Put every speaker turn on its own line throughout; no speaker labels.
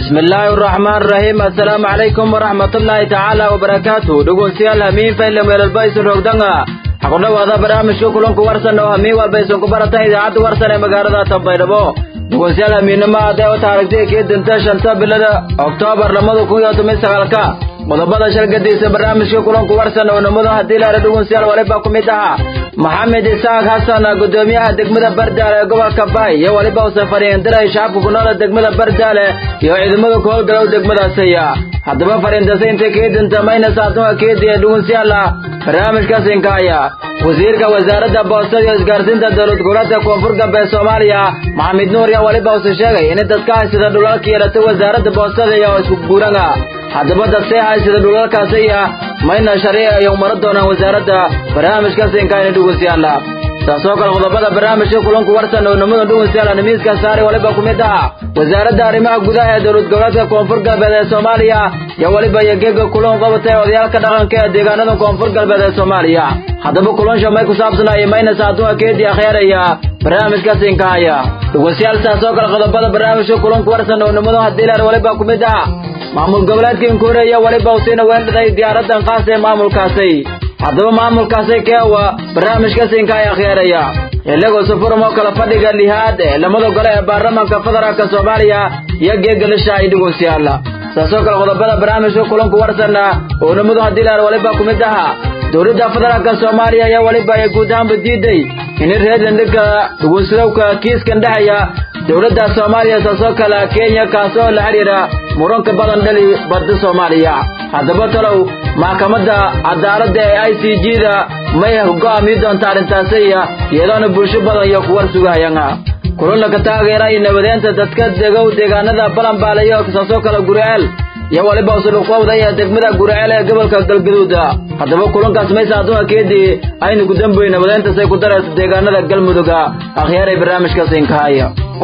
بسم الله الرحمن الرحيم السلام عليكم ورحمة الله تعالى وبركاته دقون سيال همين فإلا ميل البايس الرقدنغا حقنا وهذا برامج شكلون كورسن وهمين والبايسون كبارتا إذا عاد ورسن مقارضة تبايدبو دقون سيال همين ما داو تاركتي كيد انتشان تابلدا أكتوبر لمدو كوياتو ميساقالكا مضبطة شرقديس برامج شكلون كورسن ونمدو هديلا ردقون سيال وليباكم إتاها محمد إساق حسن قدوميها دقمدا بردالة قوة كباي يا وليبا وسفرين دراي شعبك كنولا دقمدا بردالة يا عدمدا كول قلو دقمدا سيا حدبا فرين دسين تكيد انت ماينا ساتوا كيد يدون سيالا برامج كاسين كايا وزيرك وزارة بوستاد يسقارسين تدولت قولات كونفورك بسوماليا محمد نور يا وليبا وسشاقي إن تدكاي سيدا دولاكي يلتو وزارة بوستاد يا وسبورنغا حدبا دسيها سيدا دولاكا سيا ماينا شريع يوم ردونا وزارة برامج كاسين كايا ندوغو سيالا ساسوك الغضبات برامج كلهم كورسن ونمو ندوغو سيالا نميز كاساري وليبا كوميدا وزارة رماء قدايا دولت قولات كونفورك بسوماليا يا وليبا يجيغ كلهم قبطي وديالك دغن كي ديغانادو كونفورك بسوماليا حدبا كلهم شمي كسابسنا يمين ساتوا كيد يا خير يا برامج كاسين كايا وسيال ساسوك الغضبات برامج كلهم كورسن ونمو هديلا وليبا كوميدا معمول قبلاتكين كوريا وليبا وسينا وين لدي ديارة خاصة معمول كاسي haddaba maamulkaasay keewa barnaamijka siinkaaya khiyaraya ilago safurmo kala fadhiga lihaad lamada gole ee baarlamaanka federaalka Soomaaliya iyo geegalasha ay dhugunsiyala saasoo kala qodobada barnaamijka kulanku warsana oo namadu hadii la waliba kumid aha dawladda federaalka Soomaaliya ayaa waliba ay guud ahaan diiday in reedlandka dhugunsidowka kiiskan dhacaya dawladda Soomaaliya saasoo kala Kenya kaasoo la xiriira muranka badan dhali badda Soomaaliya haddaba talow maxkamadda cadaaladda ee ICJ-da may go'aami doonta arrintaasiya iyadoo bulsho badan iyo kuwar sugayanga kulana ka taageeray nabadeynta dadka deegaanada balanbaalayo kaasoo kala gureel iyo waliba soo qowdaya degmada gureel ee gobolka Galgaduud haddaba kulankaas may saaduna keedii aynu ku dambeeyay nabadeynta say ku darayso deegaanada Galmudug akhyaaray barnaamijka siinkaaya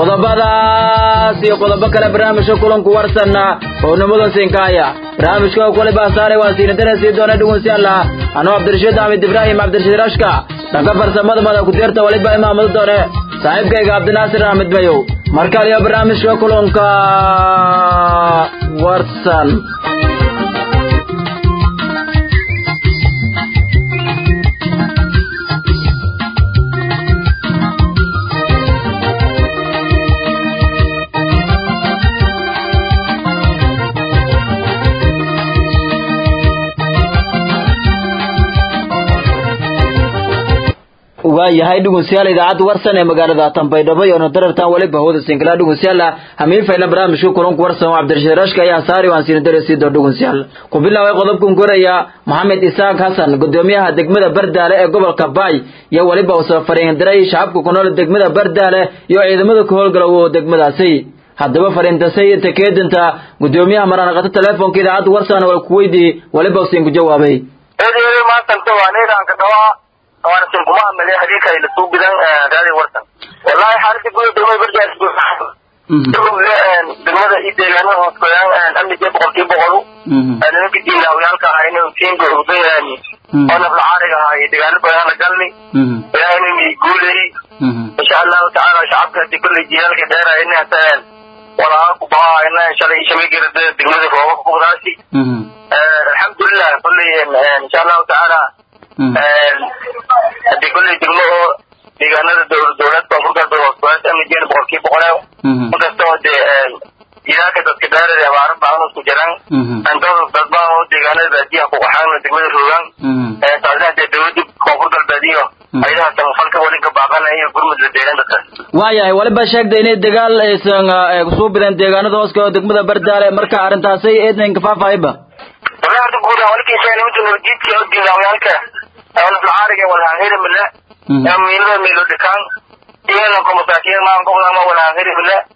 qodobadaas iyo qodobo kale barnaamijka kulanku warsana oo namada siinkaaya barnaamijka kale baasaare waa siinadana doona dhugunsi Allah ano Abdirashiid Ahmed Ibrahim Abdirashiid Rashka daga farsamada mada ku deerta waliba imaamada doone saaxiibkayga Abdinaasir Ahmed Mayow markale iyo barnaamijka kulanka warsan waayahay dhugunsiyaal idaacad warsan ee magaalada Tanbaydhabo iyo nadartan waliba hooda singla dhugunsiyaal hamiin fayna barnaamijka kulanku warsan oo Cabdirashiid Rashka ayaa saari waan siin darasi dhugunsiyaal ku bilaaway qodobkan koraya Maxamed Isaaq Xasan gudoomiyaha degmada Bardaale ee gobolka Baay iyo waliba oo safareen diray shacabka ku nool degmada Bardaale iyo ciidamada ku howlgala oo degmadaasi haddaba fariintaasay takeedinta gudoomiyaha marana telefoonka idaacad warsan oo ku weydi waliba oo siin ku jawaabay
ma tanto waanaydan ka dhawa وانا سنكما عملي حديثة إلى سوق بدن هذه ورثة والله حالتي كله دماء برجع سبوع دماء إيدي أنا هسكويان أمي جاب قلتي بقولو أنا نكتي له ويالك هايني وكين كروبي يعني أنا في العارض هاي دقال بيانا قلني يعني ميقولي إن شاء الله تعالى شعبك دي كل جيال كديرة إني هتان ولا أقبها إني إن شاء الله إيشمي قرد دماء فوق قبراسي الحمد لله كل إن شاء الله تعالى هذه كل جملة ديجانا الدولة تفرق بالوقت مجين بوركي بقوله مكستوى إذا كنت كدار الأوارب بعضهم سجران أنتظر تطبعه ديجانا البادية فوقحان وتكمل الشغلان تعزها الدولة تفرق البادية أيضا تمفلك ولك بعضنا هي قرمة الديجان بس
waayahay waliba sheegday dagaal aysan soo bidan deegaanada hoos ka degmada Bardaale marka arintaasay eedna inkafaafayba
والله تقول ولك شيء نمتن الجيت يودي لويالك أنا في العارض ولا غير من لا ميلو ميلو دكان إيه لكم مساكين ما نقول ما ولا غير من لا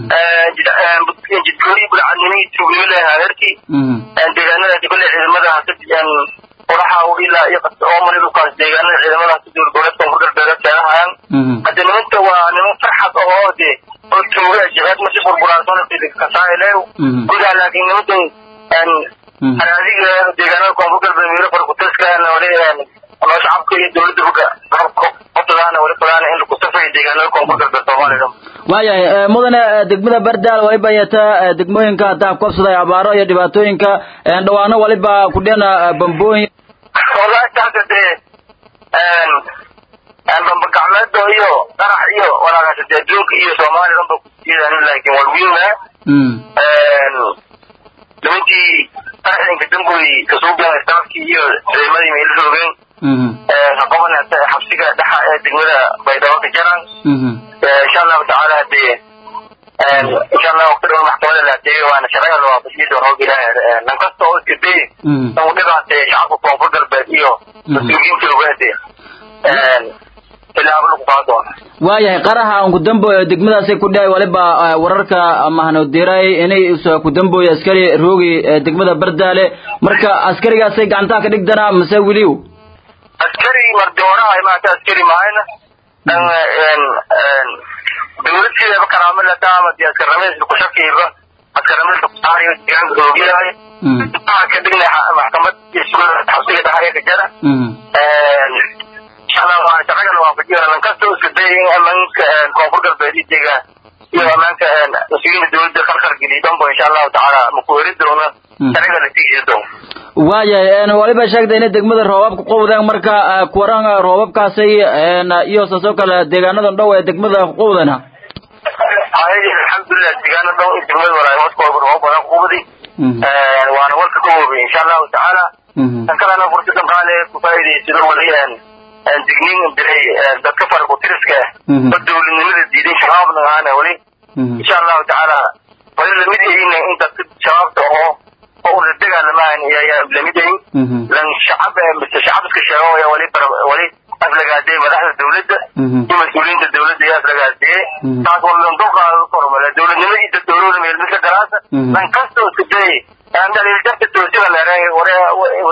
جدولي بالعنيني تقول له هذرتي ديجانا تقول له ماذا حسيت يعني وراح إلى يقص عمري لقاس ديجانا ماذا تدور دولة تنقل بلاد كلام هاي هذا من أنت وأنا فرحة أهودي قلت له جهات مش بربراسون في الكسائله قلت لكن أنت أنا هذه ديجانا كونفوكر بميرو فرقتش كان ولا الله شعبك دولة بقى قطعنا ولا قطعنا إن كتفي ديجانا لكم بقدر بالطوال
waayahay mudane degmada bardaal way bayataa degmooyinka taa qabsaday abaaro iyo dhibaatooyinka dhawaano waliba ku dheena bambooyin
والله تعتد بمقعمات iyo qarax iyo walaalaha dadjoog iyo Soomaali dhanba sidaan laakiin walwiina dadkii qaraxinka damboy ka soo galay staafkii iyo ciidamadii meel joogeen haqabana xabsiga dhaxa ee degmada Baydhabo ka jaran insha Allah taala إن شاء الله وقت المحكمة لا تيجي وأنا شغال وبشيد وروج لا نقصته كده ونقعد شعبه كونفدر بديو مسؤولين في الوقت إلا أقول قاعدون
waayahay qaraha aan ku dambeeyo degmadaasay ku dhaay waliba wararka mahano diray inay ku dambeeyo askari roogi degmada Bardaale marka askarigaasay gacanta ka dhigdana mise wiliw
askari mardoona ay ma askari maayna دولتي بكرامة لا تعمد يا كرامة كشكيبة كرامة كتاري كان روجيا كدقنا محكمة يسوع تحصيل تحرية كجرا أنا وأشتغل أنا وافجر أنا كستو سدين أمن كونفور بدي تيجا يا أمن كنسيين الدول دخل خارج جديدهم إن شاء الله تعالى مكورد دونا شغل نتيجة دوم
waayahay waliba sheegday in degmada roobabka qowdaan marka kuwaran roobabkaasay iyo soo kala deegaanadan dhow ee degmada qowdana
alxamdulillah deegaanada dhow ee degmada walaal hoos roobada qowdi waana warka qowbi insha Allah taala tan kalena fursadan qaale ku faa'iideysto waliyaan digniin diray dadka farqo tiriska dawladnimada diiday shabaabna aana wali insha Allah taala wali midayna inta shabaabta oo الدجال ما يا بلميدين لأن الشعب الشعب كشراء ولي أفلق هذه مدحة الدولة مسؤولين الدولة يا أفلق هذه تقول لهم توقع القرم الدولة نمدي الدولة من مثل دراسة من كسر سجى عند الجهة التوسيع ولا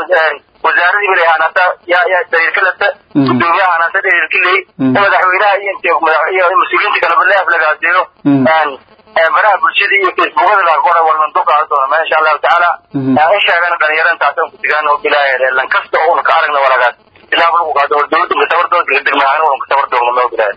وزارة الإعانات يا تركلت الدنيا أنا تدري كله مدحوينها ينتهي مسؤولين كلا بالله أفلق هذه برا برشيدي فيسبوك ولا كورا ولا نتوقع هذا ما شاء الله تعالى إيش أنا كنيران تعطيهم كتيران وكلاهي لأن كسته هو كارنا ولا كذا إلا أقول هذا الدول تمتورتوا كده ما أنا ومتورتوا ما وكلاهي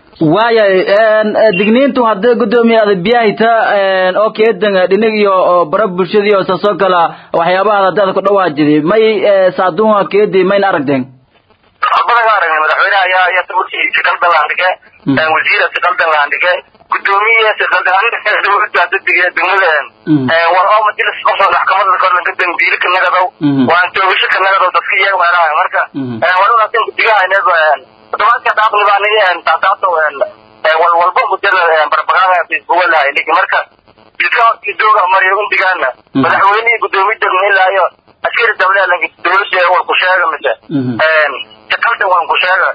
وايا
دقنين تو هذا قدومي هذا بيايتا أوكي دنيجيو برا برشيدي وساسوكلا وحيابها هذا كله واجدي ما يساعدوها كده ما يناركدين
أبغى أعرف مدحونا يا تبصي شكل ده عندك وزير شكل ده عندك قدومية شكل ده عندك دول تعدد دملهم والله ما تجلس مصر الحكومة ذكرنا جدا بيلك النجدة وأنت وشك النجدة وتصفية وأنا مركا والله نحن بتجاه الناس طبعا كتاب نبانية تعطوا والبوم جل بربعها في الجولة اللي مركا بيكون كدوغا مريون بيجانا مدحوني قدومية دملة أيوة أشير الدولة لكن دولش والكشاغة مثل تكلت والكشاغة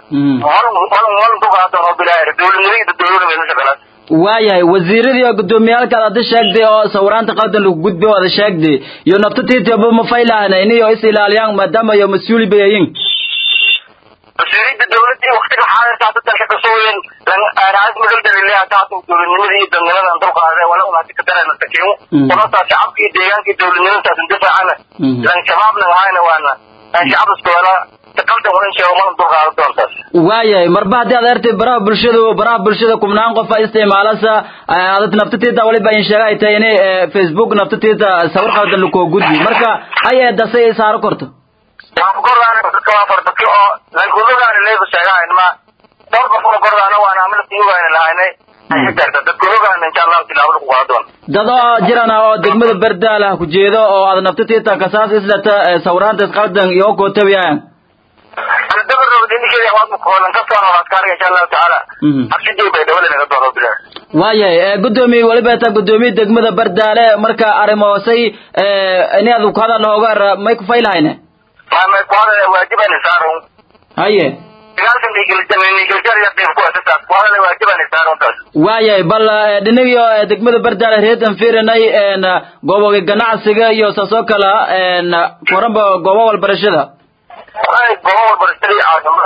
ولا توقع هذا بلاير دول نريد الدولة من الشغلات
waayahay wasiiradii gudoomiyalka aad sheegday oo sawiraanta qaldan lagu gudbay oo aad sheegday iyo naftadeedaba ma faylaana inay is ilaaliyaan maadaama ay mas'uul bayayin
wasiirada dawladda waqtiga xaaladda dadka ka soo yeelan lan aaraad madal dalilay taasoo dawladnimadii dawladnimada dulqaaday wala una ka dareen takiyo wala shacabkii deegaanka dawladnimada taas intifaacana lan shabaabna waana waana shacabku wala تكلت وين شيء وما نطلع على الدولة.
وايا مربع دي أدرت برا برشلو كمنان قفا استعمالها هذا نفتي تا ولي بين شراء تاني فيسبوك نفتي تا صور خالد لكو جودي مركا أي دسي صار كرت.
أقول أنا بتكلم فردك لا يقولون أنا ليه بشراء إنما دور بفور قرر أنا وأنا عملت يوم أنا لهاي تذكروا أن إن شاء الله تلاقوا قوادون. دادا
جيران أو دقمة بردالة كجيدا أو هذا نفتي تا كساس إسلا صوران تسقط يوكو تبيان.
أنا دبر وديني كذا وقت مكون كسر على أذكار إن شاء الله تعالى. أكيد بيدور لنا دور بلا.
وايا قدومي ولا بيتا قدومي دقمة بردالة مركا أرموسي إني هذا كذا لوجر ما يكفي لهنا.
ما يكفي واجب أن يسارون.
هاي.
لكن نيجي جري يبين قوة تسا وهذا واجب أن يسارون تاس.
وايا بلا دنيا دقمة بردالة هيتم فيرناي إن جوا الجناح سجى يوساسوكلا إن قرب جوا والبرشة.
أي جوا والبرشة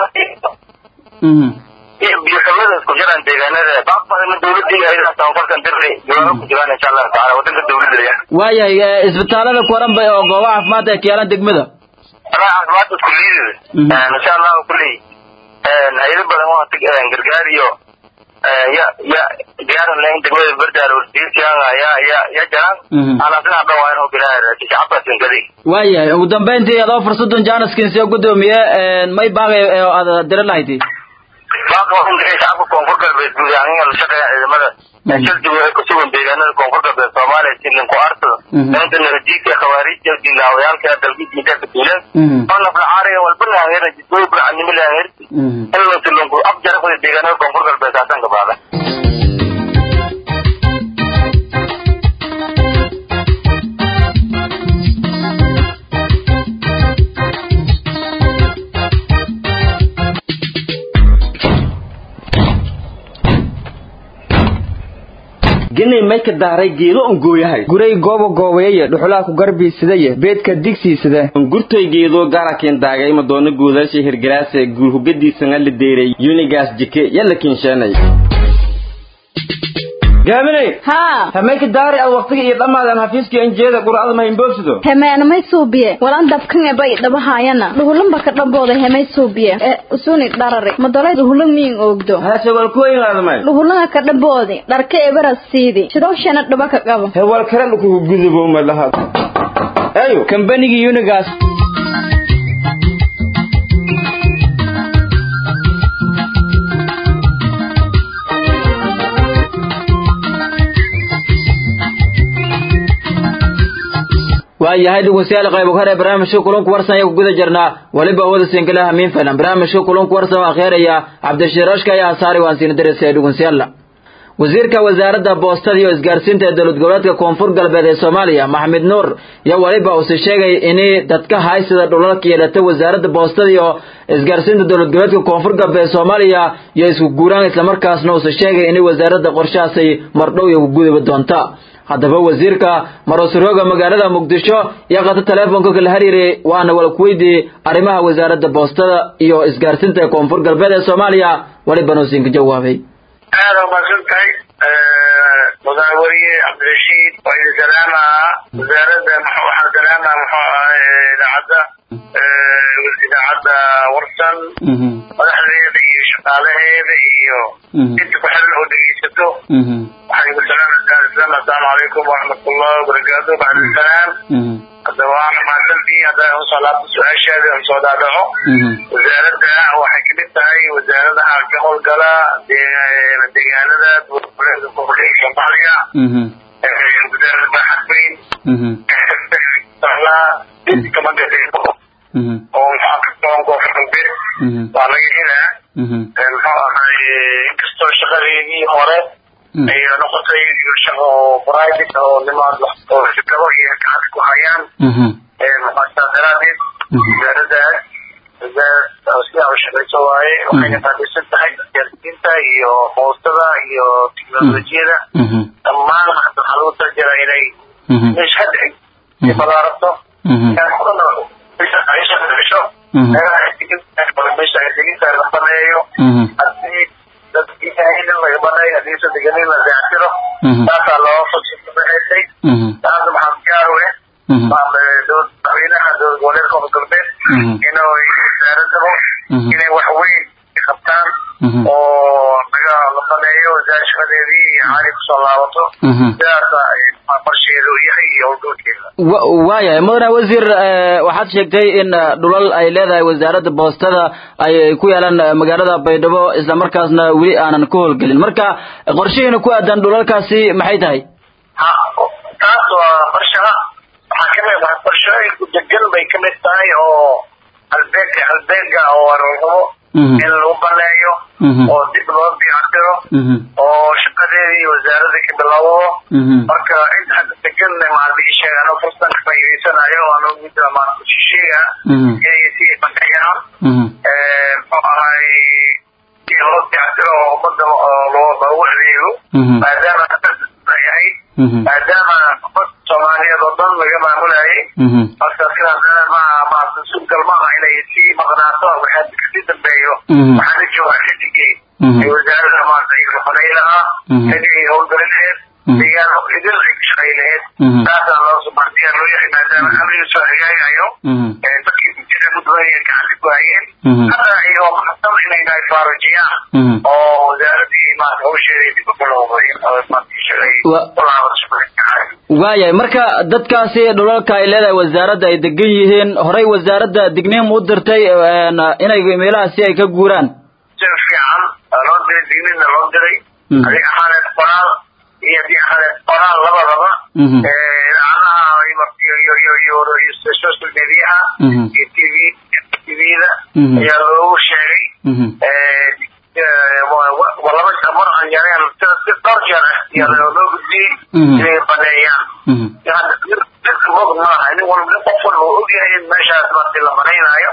عادم. بيحمل كجران ديجانا بعض من الدولة دي هي تنفر كان تري جوانو كجران إن شاء الله تعالى وتنك الدولة دي.
وايا إسبتالة القرآن بيجوا عفمات كيالان دقمة.
أنا عزمات كلية إن شاء الله كلي هيدا بدنا وقت غرغاريو يا جار لين تقول برجع والديس يا جان أنا أصلا أبغى هو كده تجعبه تنقلي
وايه ودنبنتي هذا فرصة جانس كنسي قدومية ما يبغى هذا درلايتي
باقي هم كده شعبوا كونفورك بالبيجاني ولا شكل ماذا نشل جوا كسبوا بيجانا كونفورك بالصومال يصير كوارتو لأن الرجيك خوارج جدي لاويان كده تلقي ميتا تقولن أنا في العارية والبنا غير جدوي بنا عني ملا غير إنه تلون كو أبجر كده بيجانا كونفورك بالساتن كبارة
جني مايك داري جيلو انغويahay guray goobo goobeeye dhuxulaa ku garbi sidaye beedka digsi sida ungurtay geedo gaarakin daagay ma doona guudaashay hirgalaasay guul hugadiisana la deeray unigas jike yalla kinshanay gaabinay
ha
hamayk daari al waqtiga iyo dhamaadan hafiiska injeeda quraada ma imboobsido
hemaan may suubiye walan dabkan bay dhabahaayana dhuhulanba ka dhambooday hamay suubiye usuni darare madalay dhuhulan miin oogdo
ha sawal ku inaadmay
dhuhulana ka dhambooday dharka ebara siidi sidooshana dhaba ka qabo
hewal kale ku gudubo ma laha ayo kambanigi unigas waayahay dhageystayaal qayb ka hore barnaamijka kulanka warsan ee guda jirnaa waliba wada singalaha min filan barnaamijka kulanka warsan waa khayriya Cabdishiraashka ayaa saari waan siin dareesay dhageystayaal wasiirka wasaaradda boostada iyo isgaarsiinta dawlad goboleedka koonfur galbeed ee Soomaaliya Maxamed Nuur yaa waliba uu sheegay in dadka haysada dhulalka yeelata wasaaradda boostada iyo isgaarsiinta dawlad goboleedka koonfur galbeed Soomaaliya iyo isku guuraan isla markaasna uu sheegay in wasaaradda qorshahaasi mardhow iyo gudub doonta haddaba wasiirka marosroga magaalada Muqdisho yaa qata telefoonka kala xiriiray waana wal kuweydi arimaha wasaaradda boostada iyo isgaarsiinta koonfur galbeed ee Soomaaliya waliba noo siin jawaabay
أنا بسنتي مداوري عبد الرشيد وإلى سلامة وزارة محوحة سلامة إذاعة إذاعة ورسن ونحن في شقاله بيو كنت بحل وديستو وحيب السلام السلام عليكم ورحمة الله وبركاته بعد السلام الدوام ما سلبي هذا هو صلاة السؤال شهادة من صلاته وزارتها وحكمتها هي وزارتها كهول قلا ديانة وبلاد الكفرية الشمالية وزارة حكمين صلاة كمان كذا ومحققون كفر البيت وعلى هنا كستو شغالي هوري أي نقطة يشغل برايد أو لما أو شكله هي كانت كهيان مستقرات زادة أشياء وشغل سواي وحين تدرس التحقيق جالسينتا يو موسطة يو تكنولوجيا أما حتى خلوة ترجع إلي مش هدعي يبغى ربطه كان خلنا مش عايشة في العشاء أنا أحتاج مش عايزين تعرفنا أيوه أصلي dadka in laga banay hadii soo deganay la raaciro taas loo fudud bixisay taas maxaa gaarwe dad dadweynaha dad gobolka galbeed inuu wasaaraddu inay wax weyn qabtaan oo laga lafaneeyo shaqadeedii caali ku soo laabato sidaasa ay qorsheedu yahay howlgalkeeda
waayahay mudane wasiir waxaad sheegtay in dhulal ay leedahay wasaaradda boostada ay ku yeelan magaalada Baydhabo isla markaasna wali aanan ku howlgelin marka qorsheena ku aadan dhulalkaasi maxay tahay
taas waa qorshaha waxa kamid ah qorshooyinku degan bay kamid tahay oo albeega oo arko in loo baneeyo oo dib loo diyaariyo oo shaqadeedii wasaaradda ka bilowdo marka inta degan maalish ana fursad ka faa'iideysanayo oo mid ma ku shisheeya ee si baneeyaan ay loo diyaariyo oo badda loo baawiyo maadaama ay maadaama Soomaaliya dad laga maamulay marka kala ma suuqal ma inay si maqnaato waxa ka dambeeyo waxa jooga xidigi ee wasaaradda maamulka xaleelaha hadii howlgaleed diyaar idil shaqayleed taas loo subaxiyay loo yahay maadaama amniga soo hagaagayo dadkii jireen badan gacanta ku hayeen hadda ayagoo maxsan inay nahay faarujiyaan oo wasaaradii maanta hawsheedii dib u bilowday
waayahay marka dadkaasi dhulalka ay leedahay wasaaradda ay degan yihiin horey wasaaradda digniin u dirtay inay meelahaasi ay ka guuraan
si fiican loo diray digniinna loo diray adiga ahaaneed qoraal iyo hadii ahaaneed qoraal labadaba social mediaha iyo tvda ayaa loogu sheegay walaba mar aan yareen si dhowr jeer ayaa loo gudbiyey inay baneeyaan mog maaha nin walba qof walba uu ogyahay in meeshaas marti la banaynayo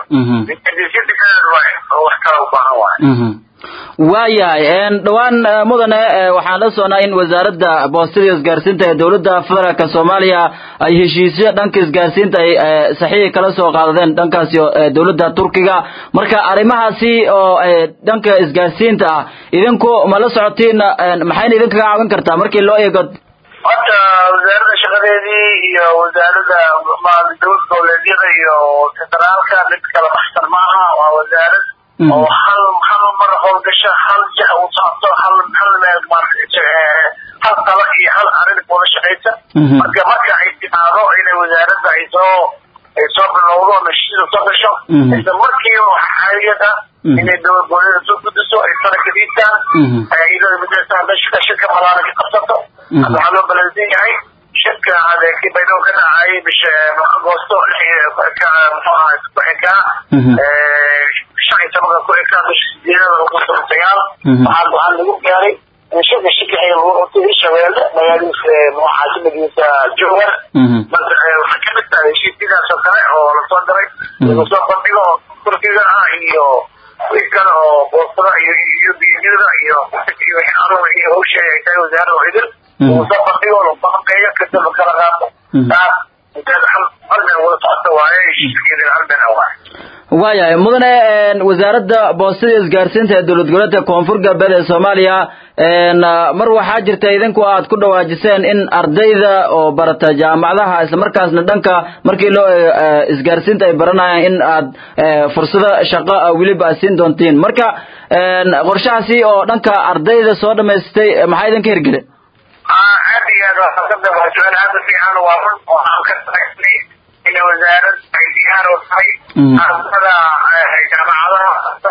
wax kala u baahan waayo
waayahay dhawaan mudane waxaan la soconaa in wasaaradda boostada isgaarsiinta ee dowladda federaalka Soomaaliya ay heshiisyo dhanka isgaarsiinta ay saxiix kala soo qaadeen dhankaasi dowladda Turkiga marka arimahaasi oo dhanka isgaarsiinta ah idinku ma la socotiin maxay idinka caawin kartaa markii loo eego
hadda wasaaradda shaqadeedii iyo wasaaradda dowladyada iyo federaalka mid kala baxsan maaha waa wasaarad oo hal mar howlgasha hal jah u socoto hal meel hal tala iyo hal arrin kula shaqaysa marka ay timaado inay wasaaradda ay soo bilowdo heshiisyo soo gasho isla markiiba waxa xaaliyad ah inay dowladda soo gudiso ay sanadka dhiibtaan iyadoo midaysan hadda shirka balaaran ka qabsato hadda waxaa loo balansan yahay shirka adeegkii baydhabo ka dhacay bisha agoosto muxuu ahaa isku xigaa shaqaysa marka ku xigaa bisha 8 waxaa lagu gaaray shirka xiga lagu qabtay Shabeelle magaaladiisa caasimadiisa Jowhar waxaa ka mid tahay heshiisyadaas oo kale oo la soo diray lagu soo bandhigo Turkiga iyo kale oo boostada iyo biyada iyo wixii arrin iyo hawsha ay tahay wasaaradda oo idil lagu soo bandhigo loo baqeeyo kadib kala qaato
waayahay mudane wasaaradda boostada isgaarsiinta ee dowlad goboleedka koonfur galbeed ee Soomaaliya mar waxaa jirta idinku aad ku dhawaajiseen in ardayda oo barata jaamacadaha isla markaasna dhanka markii loo isgaarsiinta ay baranayaan in aad fursado shaqo waliba siin doontiin marka qorshahaasi oo dhanka ardayda soo dhameystay maxay idinka hirgelin
aad iyo aad waxaa ka dabacsan hadda fiican waa run waxaan ka tagnay in wasaaradda ay diyaar u tahay ardada jaamacadaha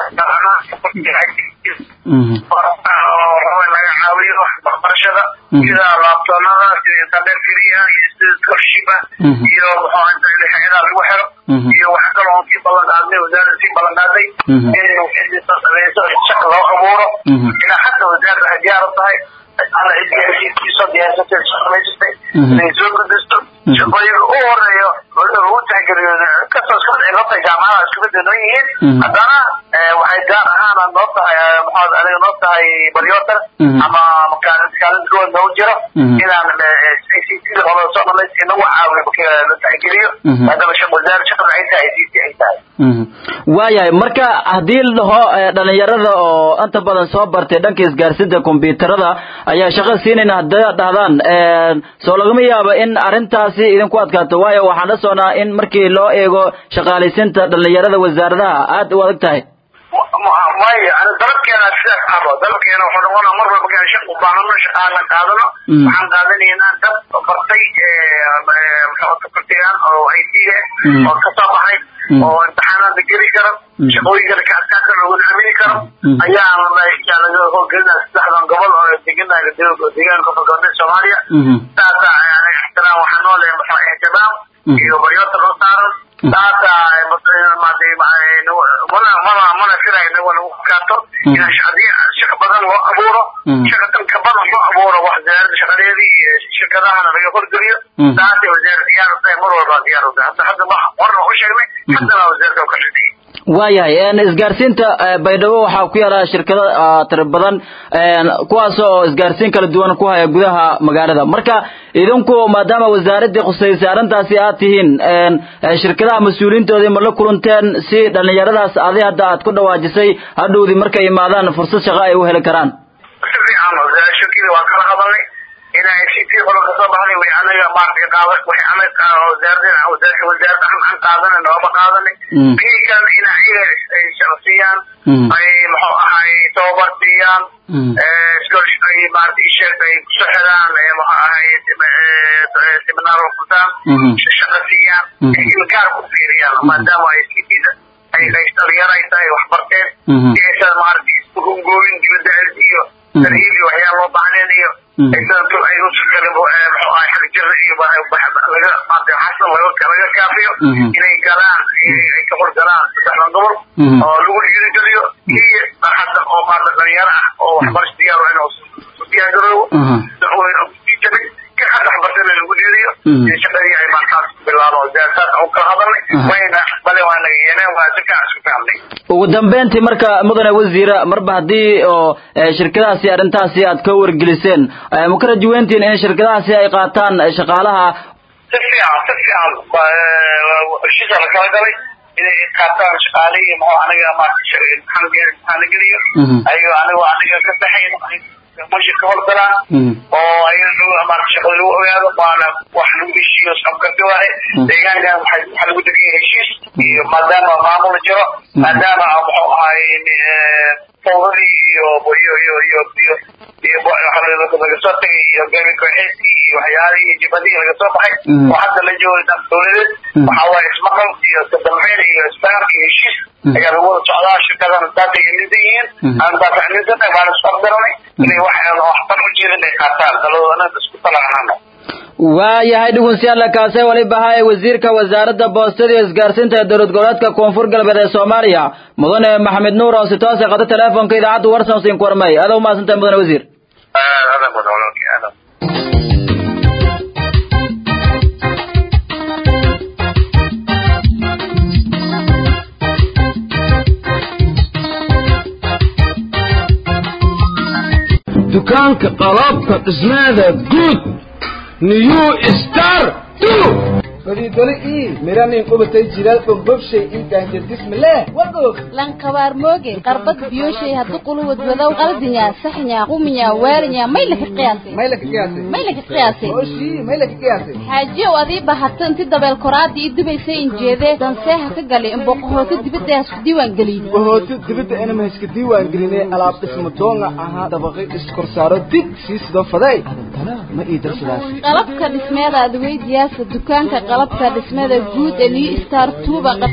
laga caawiyo waxbarashada sida laabtoonada sida internet keliya iyo sida scholarship iyo xeedaha lagu xiro iyo waxa kale oo kii ballan qaaday wasaaradda si ballan qaaday in shaqo loo abuuro ilaa hadda wasaaradda diyaar u tahay على إدارية صديقة تسميته ليزوج دستو شقيق أوريو هو تاجر كسر سكر نقطة جامعة سكر دنيين هذا وحيدار أنا نقطة محاضر أنا نقطة بريوتر أما مكان جوا نوجرة إلى أن سيسي لغة صار ليس إنه عاوي بكرة تاجريو هذا مش مزار شكل عيسى عيسى
waayahay marka hadii dhalinyarada oo inta badan soo bartay dhanka isgaarsiinta kombiyuutarada ayaa shaqo siinayna dhahdaan soo lagama yaabo in arintaasi idinku adkaato waayo waxaan la soconaa in markii loo eego shaqaalaysiinta dhalinyarada wasaaradaha aad u adag tahay
maya ana dalabkeena sidaas qabo dalabkeena wuxuu noqonaa mar walba gaan shaqo u baahano shaqaala qaadano waxaan qaadanaynaa dad bartay muxuu oo IT oo ka soo baxay oo imtixaanaadka geli karo shaqooyinka ka adkaan lagu amini karo ayaa laga hoggaanaa saddexdan gobol oo deegaanka gobolka Soomaaliya taasa ay ixtiraam waxaan noo leeyahay muxuu ihtimaam iyo baryoota loo saaran taasa mana filayna wala kaato in shaqo badan loo abuuro shaqo tan badan loo abuuro wasaaradda shaqadeedii iyo shirkadahana laga horgeliyo taasi wasaaradda diyaar u tahay mar walba diyaar u tahay hadda horna u sheegnay haddana wasaaradda ka shaqeeyay
waayahay isgaarsiinta baydhabo waxaa ku yaala shirkado tir badan kuwaas oo isgaarsiin kala duwan ku haya gudaha magaalada marka idinku maadaama wasaaradda qusaysay arintaasi aad tihiin shirkadaha mas'uuliyiintooda ma la kulanteen si dhalinyaradaas hadda aad ku dhawaajisay hadhowdii markay imaadaan fursad shaqo ay u heli karaan
shirkadii waa kala hadalnay ina shiti qolo ka soo baxay way anaga maartay qaawad waxay anaga wasaaradda aan qaadanay nooba qaadanay kiikan ina ay shaqsiyaan ay muxuu ahay tababartiyaan iskoolay maartay sheekay ku saxdaan muxuu ahay seminar waqtan shaqsiyaan in gaar ku fiiriyaan maadaama ay sidida ay dhalinyarada tahay wax barteen inay maartay isku gooyin dibadda iyo tariibi waxyaabo baahneen إذا أيضا سكر حق جرئي وبحث مادة حسن ولا كافية إن كلام كقول كلام تحنا نقول لو يجي جريو هي حتى أو مادة غيرها أو حبر اشتيار وأنا وصيا جرو هو يجي كحد حبرتنا اللي جريو يشتري أي مكان بالله وجالسات أو كهذا وين بله وأنا ينا وذكاء سكامي
ugu dambeyntii marka mudane wasiir marba hadii oo shirkadaasi arintaasi aad ka wargeliseen ma kala duwantiin in shirkadaasi ay qaataan shaqaalaha
sifiican shirkada kala galay inay qaataan shaqaalihi ma anaga ma xan geliyo aniga ka baxayn ماشي كهول كلا أو أيضا ما شغل وياه وأنا واحد بيشيل سبكة دواء لكن كان حلو تكين هشيش ما دام معمول جرا ما دام هاي فوري يو حلو لك صوتي يجيب كهسي وحياري جبادي لك صوتي وحتى لجوا الدكتور وحاول يسمعهم يستدمرين يستمر هشيش يعني هو صعدا شكرا نتاتي يندين أنت فعلت أنا ما نستقبلني إني واحد أحضر وجيل اللي قاتل قالوا أنا بسكت على عنه
waayahay dhugunsiyaal kaasay waliba hay wasiirka wasaaradda boostada iyo isgaarsiinta ee dowlad goboleedka koonfur galbeed ee Soomaaliya mudane Maxamed Nuur oo si toos ah qada telefoonka idaacadda warsan siin kormay adow ma santaa mudane wasiir
هذا مدعوك أنا
dukaanka qalabka dhismaada guud new star 2
fadidole miranin qubatay jiral bobbshay intaan dismillah waqof
lan kabar mooge qarbad biyoshay hadu qulwad wadaw qaldinya saxnya quminya waarinya maylaka qiyaasay
oshi maylaka qiyaasay
xaaji wadi bahatan inta dabeel koraadi dibaysay injeede dan seeha ka galay in boqohooto dibadda isku diiwaan galiyay
boqohooto dibadda inama isku diiwaan galinay alaab dhismo doonga aha dabaqay iskor saaro dib siisdo faday ma ii darsidaas
qalabka dhismeeda aad weydiyaasa dukaanka qalabka dhismeeda guud ee New Star 2 ba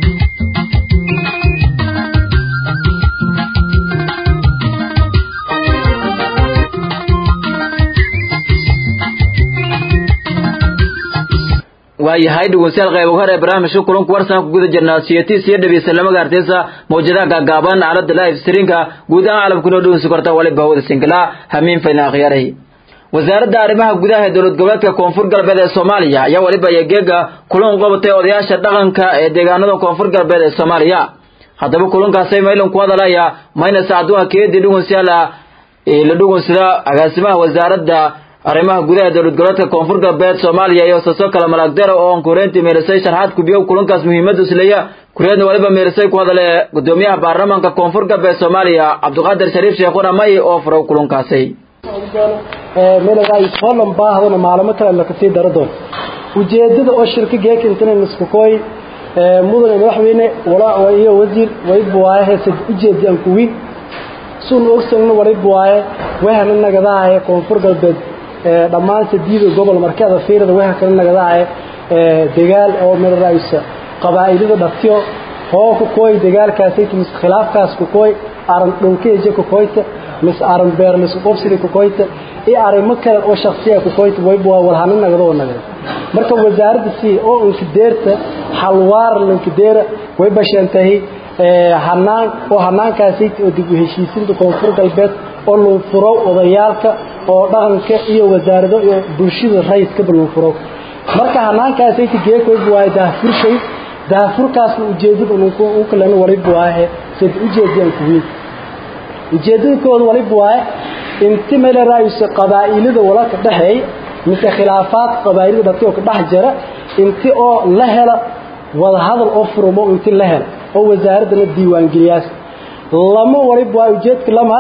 waayahay dhugunsiyaal qayb hore barnaamijka kulanka warsan ku guda jirnaa siyaatis iyo dhabiisa lama gaartaysa mawjadaha gaaban aalada live streamka guud ahaan caalamka noo dhawaan sokorta waliba wada singla hamiin fayna khiyaaray wasaaradda arrimaha gudaha ee dowlad goboleedka koonfur galbeed ee Soomaaliya ayaa waliba yeega kulan qabatay odayaasha dhaqanka ee deegaanada koonfur galbeed ee Soomaaliya haddaba kulankaas ay meelan ku hadalaya mayna saacadaha keedii dhugunsiyaal la dhugunsida agaasimaha wasaaradda arrimaha gudaha ee dowlad goboleedka koonfur galbeed Soomaaliya iyo soo kala malagdaro oo koreenti meelasay sharxaad ku biyo kulankaas muhiimadu isleeya kureedna waliba meelasay ku hadalay gudoomiyaha baarlamaanka koonfur galbeed Soomaaliya Cabdiqaadir Shariif Sheekh Ramay oo furo kulankaasay
meelaha ay soo baahdo maalmo kale la ka sii daro ujeedada oo shirka geekintan isku kooy mudane madaxweyne walaa iyo wasiir way buwaaye sid ujeedaan kuwi sun ogsan waray buwaaye waxana nagadahay koonfur galbeed dhamaan sideed gobol markada fiirada waxa kale nagadahay degaal oo meel raayisa qabaa'ilada dhaftiyo oo ku kooy dagaalkaasi mis khilaafkaas ku kooy aran dhulkeeje ku kooyta mis aran beerlis qofsida ku kooyta ee arimo kale oo shakhsiya ku kooyta way buu walhana nagado marka wasaaradda si oo inkideerta halwaar linkideera way bashantahay hanaan oo hanaankaasi oo dib u heshiisinta koonfur galbeed oo loo furo odayaalka oo dhaqanka iyo wasaaradda iyo bulshada rayidka loo furo marka hanaankaasi geekoy buu daafurkay daafurkaas ujeedada uu kala wareeg waaye sid ujeedaan kuwiin ujeedadooda wareeg waaye inta meel raayis qabaa'ilada wala ka dhaxay mid khilaafaad qabaa'ilada dadka ka dhax jira inta oo la helo wada hadal oo furmo inta la helo oo wasaaradda diiwaan geliyaas lama wareeg waa ujeedka lamaad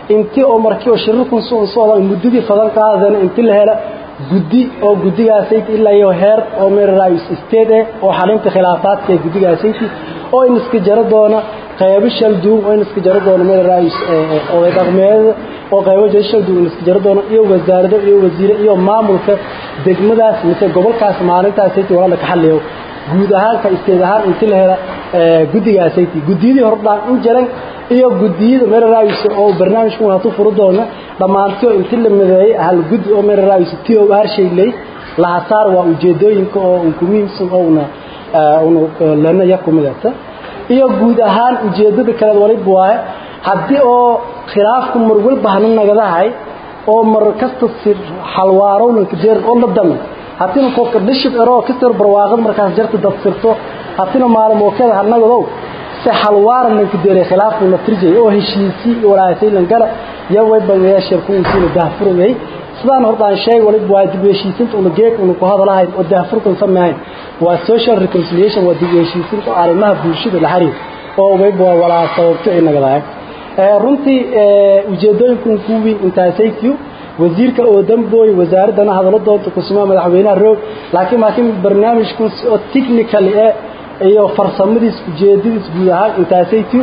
intii oo markii oo shirarku soo muddadii fadan qaadan intii la helo guddi oo guddigaasay ilaa iyo heer oo meeraayis state oo xalinta khilaafaadka guddigaasay oo in iska jaro doona qaybo shalduun oo in iska jaro doona meeraayis oo dhaqameed oo qaybo shalduun iska jaro doona iyo wasaaradda iyo wasiir iyo maamulka degmadaas mise gobolkaas maalintaas ay walaal ka xalliyo guud ahaan ka state ahaan intii la helo guddigaasay guddiyadii hordhaan in jaran iyo guddiyada meeraayis oo barnaamijku waxa furo doona dhamaantii intii la mideeyay hal guddi oo meeraayis tiyo harshaylay la saar waa ujeedooyinka oo ku muhiimsan oo lana yakumidata iyo guud ahaan ujeedada kala waliba waa hadii oo khilaafku mar walba hanan nagadahay oo mar kasta sir xalwaaro lanka jeer oo la dam hadii qofka dhishib ero kastar barwaaqad markaas jarta dad sirto hadii maalmo kale hanagado si xalwaaro lanka jeer khilaafku la tirjay oo heshiisi walaasay lan gala yaa way bangeeya shirku intii la daafurmay sidaan hordaan shay waliba waa dib heshiisinta oo geek oo ku hadalahay oo daafurkan sameeyay waa social reconciliation waa dib heshiisinta arrimaha bulshada la xariir oo way wala sababto in nagadahay runtii ujeedooyinku kuwi intaasaykiyo wasiirka oo dambooy wasaaradana hadallo doonta ku soo madaxweynaha roog laakiin barnaamijku oo technically iyo farsamadiis ujeedadiis guud ahaan intaasaykiyo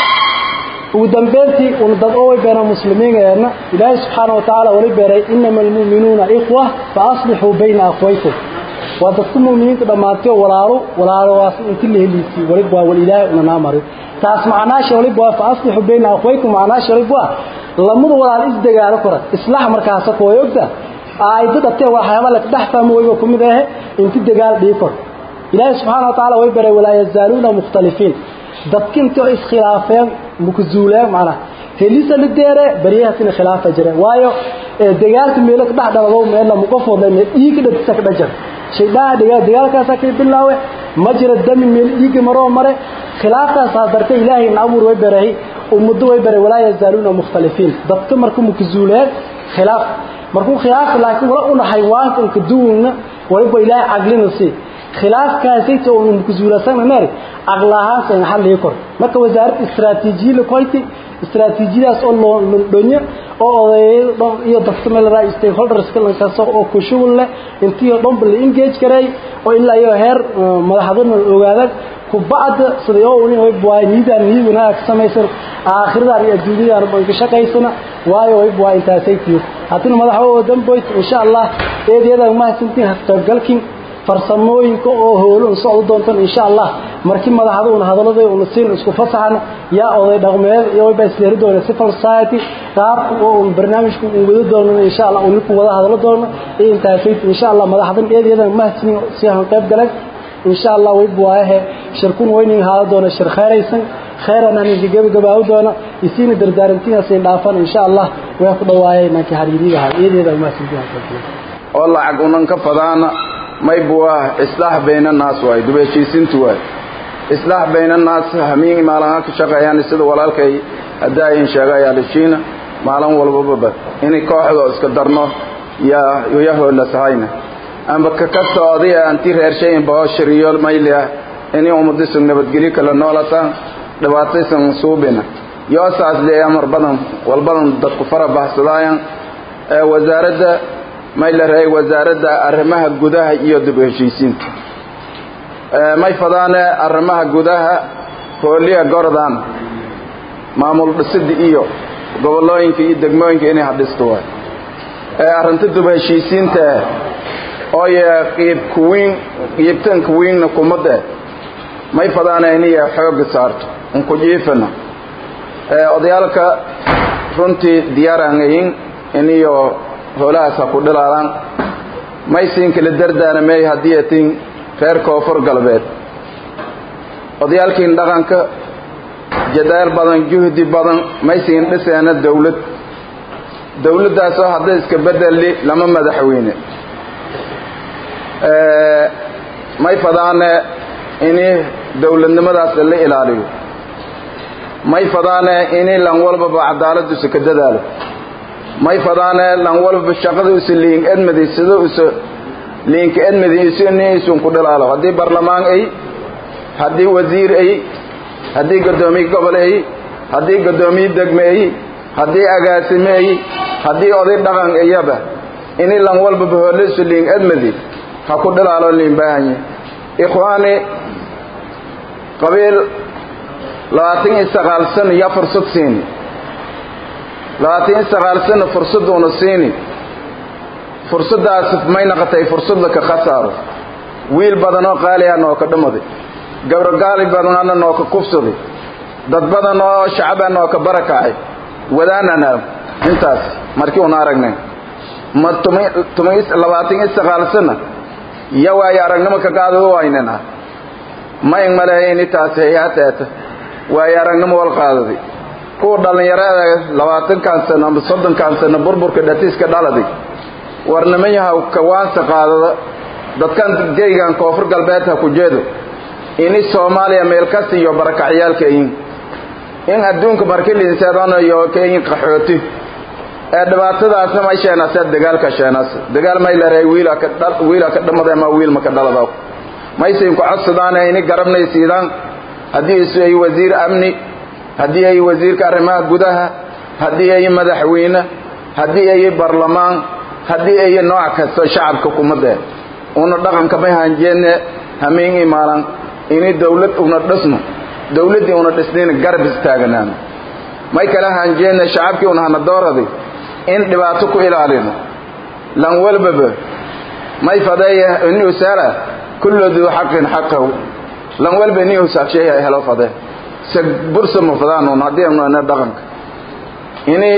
ودنبلتي وندقوا بين المسلمين يعني إلهي سبحانه وتعالى ولبري إنما المؤمنون إخوة فأصلحوا بين أخويكم وذكر المؤمنين لما أتوا ولارو واسم إنت اللي هليسي ولبوا والإله وننامر تاسمعناش ولبوا فأصلحوا بين أخويكم معناش ولبوا لمر ولا الإزدقاء كرة إصلاح مركزك ويبدأ أيضا أتوا وحيوالك دحفة مويبكم ده إنت الدقاء بيكر إلهي سبحانه وتعالى ولبري ولا يزالون مختلفين dadkinto iskhilaafeen mukzuuleen macna helisa lideere bariyahatina khilaafa jira waayo dagaalka meel ka dhaxdhalo meel la muqafooday meel iig dhadsa ka dhajar sheedaa dagaalkaas ka bilaawe majra dami meel iig maro mare khilaaftaas dartay ilaahay naamur way barahay ummaddu way baray walaa yazaaluna mukhtalifiin dadka markuu mukzuuleen khilaaf markuu khilaaf laakiin wala una xayawaanka ka duuna way ilaahay aqlinasi خلاف كاسيت أو مكزولة سنة نار أغلاها سنحل يكون مركب وزارة استراتيجية لكويتي استراتيجية أصلا من الدنيا أو يضفتم الرئيس تقول رسكنا كسر أو كشول أنتي يضم بالإنجاز كراي أو إلا يهر ملاحظين الوجودات كبعض صديقوني ويبواي نيدا نيدا أقسم يصير آخر داري الدنيا ربنا كشكا يسنا ويبواي تاسيتيو هاتين ملاحظة دم بيت إن شاء الله هذا ما سنتين هتقولكين farsamooyinka oo hoolun soo doontan insha Allah markii madaxda hadalada oo siin isku fasaxan yaa oday dhaqameed iyo way basleer doona civil society qaab oo barnaamijku uu wada doono insha Allah oo ku wada hadalo doono intaasay insha Allah madaxdan eedeeda ma siin si aan qayb galay insha Allah way buuyahay shirkun weynin haala doona shir khayraysan khayran aan gabagabaa doona isiin dardaarantiina si dhaafan insha Allah way ku dhawaayeen markii hariiriga eedeeda ma siin
والله عقولنا كفدانا ما يبغى إصلاح بين الناس وايد وبيشيسين تواي إصلاح بين الناس همين ما لها كشقة يعني سيد ولا الكي الداين شقة يا للشينا ما لهم ولا بابا إني كواحد أسكدرنا يا هو اللي سهينا أنا بككت قضية أنتي هرشين بهاش ريال ما يليه إني أمديس النبتجري كلا نولتا دبعتي سنصوبنا يا ساس لي أمر بدن والبدن دكفرة بحث لاين وزارة ما يلرأي وزارة أرمها جودها يدب هشيسين ما يفضانا أرمها جودها فوليا جردان معمول بسد إيو قبل الله إنك يدقمون كإني حدثتوا أرنت دب هشيسين تا أي قيب كوين يبتن كوين نقمده ما يفضانا إني حق صارت إنكو جيفنا أضيالك فرنتي ديار عنين إنيو هؤلاء سقود العالم ما يصير كل الدردان ما يهديتين خير كفر قلبات أضيالك إن دعانك جدار بدن جهد بدن ما يصير لسنا الدولة ده سو هذا إسكبدل لي لما مدحوينه ما يفضلنا إني دولة نمداس اللي إلاليه ما يفضلنا إني لانول بابا عدالة وسكدداله ما يفضلنا لانول بالشقة وسلين أدمدي سدو وس لينك أدمدي يسوني يسون كدلاله هذه برلمان أي هذه وزير أي هذه قدومي قبل أي هذه قدومي دقم أي haddii agaasimey haddii oday dhaqan iyaba ini lan walba baholisu liin admadi ha ku dhilaalo liin baahanye ikhwaani qabiil 29 sano iyo fursad siini 29 sano fursad una siini fursadaas may naqatay fursad la ka khasaaro wiil badan oo qaali ah oo ka dhamaday gabar gaali badan oo ka kufsaday dad badan oo shacab oo ka barakacay wadaanana intaas markii una aragnay ma 29 sano iyo way aragnimo ka qaado waynana ma in malaayeen taas hay'adaha way aragnimo wal qaadaday ku dhalinyarada 20 sano ama 30 sano burburka dhatiiska dhaladay warnamayaha ka waansa qaadada dadkan deegaan koonfur galbeedka ku jeedo in Soomaaliya meel kasta iyo barakacayaalka in adduunka markii la insaadano iyo keen qaxooti ee dhibaatadaas ma sheena dagaalka sheenaas dagaal ma ila ray wiila ka dhamaday ma wiil ma ka dhalado ma aysan ku codsadaan in garabnay siidaan hadii ay wasiir amni hadii ay wasiirka arrimaha gudaha hadii ay madaxweyne hadii ay baarlamaan hadii ay nooc kasta shacabka kumadeen una dhaqanka ma hanjeene hameen imaaran in dawlad una dhisno dawladii una dhisneen garab istaaganaan may kala hanjeene shacabkii una hana dooraday in dhibaato ku ilaalino lan walbaba may fadaya inuu sala kullu dhu haqqin haqqahu lan walba inuu saaqshay helo faday bursa ma fadaan hadii una dhaqanka ini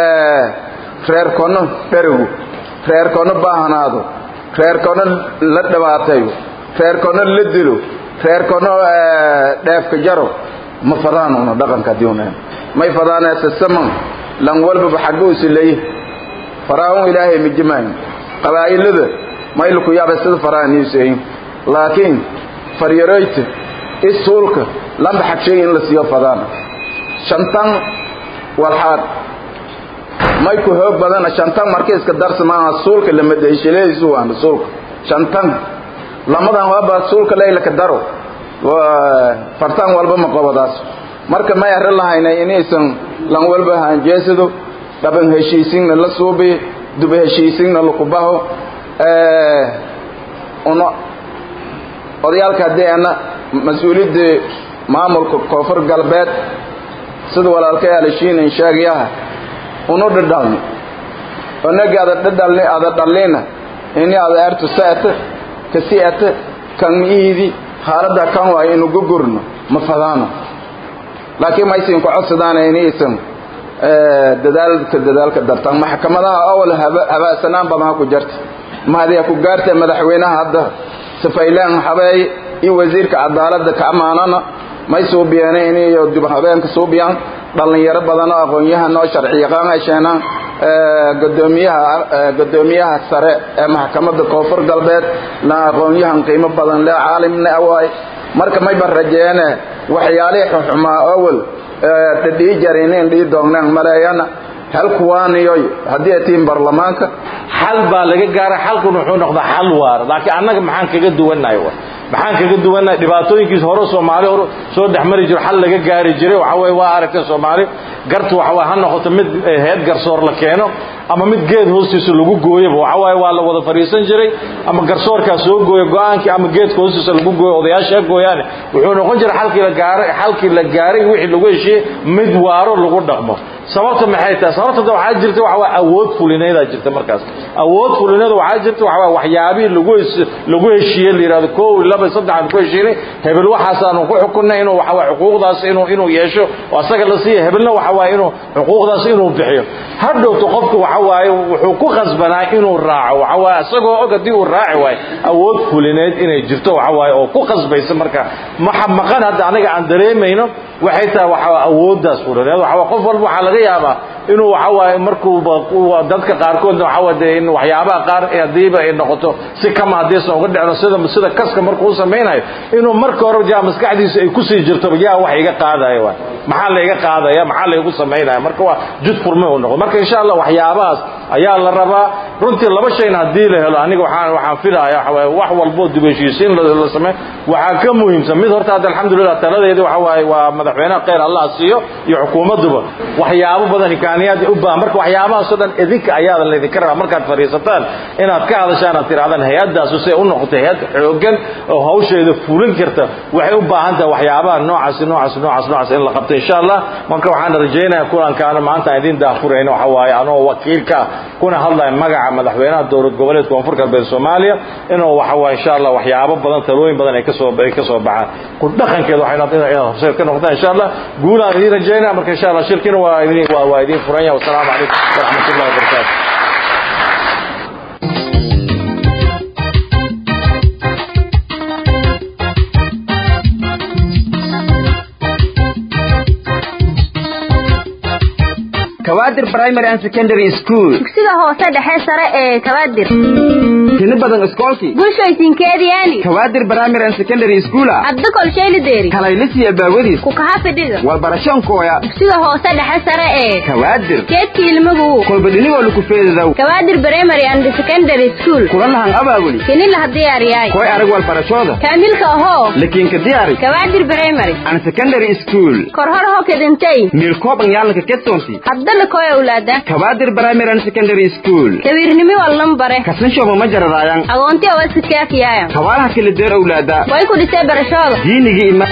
reer kono dhergu reer kono baahanaado reer kono la dhawaatayo reer kono la dilo reer kono dheefka jaro ma fadaan una dhaqanka diiwna may fadaan sasaman lan walba xaqo islay faraawo ilaahay mijmaan qabaa'ilada may lu ku yaabay faraaniisay laakiin faryareeyta isuulka lamba xaqshay in la siiyo fadaan shantan walxaad may ku hoog badan shantan markii iska darsamaa suulka lama deeshileeysu waan suulka shantan lamadan waa suulka leeyla ka daro fartan walba ma qabadaas marka ma yar lahayna inaysan lan walba hanjeesado daban heshiisiin la suubi dub heshiisiin la ku baho ono odayalka deena mas'uuliyadda maamulka koonfur galbeed sida walaalkay alishiin in sheegayaha ono dhadhalni onaga ada dhalina inii ada artu saata kasiyata kan iidi xaalada kan waa inuu gogorno ma fadaano laakiin ma aysan ku codsadaan inaysan dadaalka dartan maxkamadaha awal habaasanaan badan ku jirta ma hadiya ku gaartay madaxweynaha hadda safaylaan habay iyo wasiirka cadaaladda ka amaanana ma soo biyaan iyo dib habeenka soo biyaan dhalinyaro badan oo aqoon-yahan oo sharci yaqaan ay sheegnaan gudoomiyaha sare ee maxkamadda koonfur galbeed la aqoon-yahan qiimo badan la caalimna awaay marka may barajeene waxyaalaha xumaa awal dhadii jareeneen dhii doonaan maleeyana halku waaniyo hadii tiin baarlamaanka
xal baa laga gaaray xalkuna wuxuu noqdaa xal waar laakiin annaga maxaan kaga duwanahay dhibaatooyinkiisa hore Soomaali hore soo dhaxmari jiro xal laga gaari jiray waxa way waa aragtay Soomaali gartu waxa way ha noqoto mid heed garsoor la keeno ama mid geed hoostiisa lagu gooyo waxa way waa la wada fariisan jiray ama garsoorka soo gooyo go'aankii ama geedka hoostiisa lagu gooyo odayaasha gooyaan wuxuu noqon jiray xalkii la gaaray wixii lagu heshiiyay mid waaro lagu dhaqmo sababta maxay tahay sababta waxa jirta waxa awood fulineed jirta markaas awood fulineed waxa jirta waxa waxyaabi lagu heshiiyay liiraado koow laba saddex ku heshiiyay hebel waxaasaan ku xukunay inuu waxa xuquuqdaas inuu yeesho oo asaga la siiyo hebelna waxa inuu xuquuqdaas inuu bixiyo hadhowto qofku waxa wuxuu ku qasbanaa inuu raaco waxa asagoo ogadii uu raaci waay awood fulineed inay jirto waxa oo ku qasbaysa marka maqan hadda aniga aan dareemayno waxay tahay waxa awooddaas fulineed waxa qof walba waxa laga yaabaa inuu waxa markuu dadka qaar kood waxa in waxyaabaha qaar ee hadiiba ay noqoto si kama hadiis uga dhacdo sida kaska markuu sameeyay inuu marka hore maskaxdiisa ay ku sii jirto yaa wax iga qaadayo maxaa la iga qaadaya maxaa la igu sameynaya marka waa jid furmay oo noqdo marka insha Allah waxyaabahaas ayaa la rabaa runtii laba shayna hadii la helo aniga waxaan filayaa wax walbo dib u heshiisiin la sameeyo waxa ka muhiimsan mid horta alxamdulillah taladeeda waxa waaye waa madaxweynaha qeyr Allah siiyo iyo xukuumaduba waxyaabo badan imkaaniyaad u baahan marka waxyaabahaas oo dhan idinka ayaa la idinka rabaa markaad fariisataan inaad ka hadashaan aad tiraadaan hay'adaas oo ay u noqotay hay'ad xoogan oo hawsheeda fulin karta waxay u baahan tahay waxyaabaha noocaas in la qabto insha Allah marka waxaan rajaynayaa kulankaana maanta idin daafurayno waxa waaye anoo wakiilka kuna hadlay magaca madaxweynaha dowlad goboleedka Koonfur Galbeed Soomaaliya inuu waxa waaye insha Allah waxyaabo badan talooyin badan ay ka soo baxaan ku dhaqankeeda waxay noqotay horseed ka noqdaan insha Allah guulaha idin rajaynaa marka insha Allah shirkina waa idin furan yahay wassalaamu alaykum wa rahmatullahi wa barakatuh
Kawadir Primary and Secondary School
dugsiga hoose dhexe sare ee Kawadir
kina badan iskoolki
bulshooyinkeediyani
Kawadir Primary and Secondary School
abda kol sheeli deeri
kalaylisi abaawadiis
ku ka hafidhiga
wal barashankooya
dugsiga hoose dhexe sare ee
Kawadir
keedkii ilmagu
kolbadinigo lagu feedadow
Kawadir Primary and Secondary School
kulanahan abaawali
kini la diyaariyay
koy arag wal barashooda
kaamilka ahoo
lakiin ka diyaari
Kawadir Primary
and Secondary School
korhor ho kedintay
milkooban yaalka ketonti
abdalla koy awlaada
Kawadir Primary and Secondary School
kawirnimi wallan bare
kasan shooba ma jaradayaan
agoonti oo iskaakiyaya
kawaalaha kala deer awlaada
way ku dhisay barashooda
diinigi ima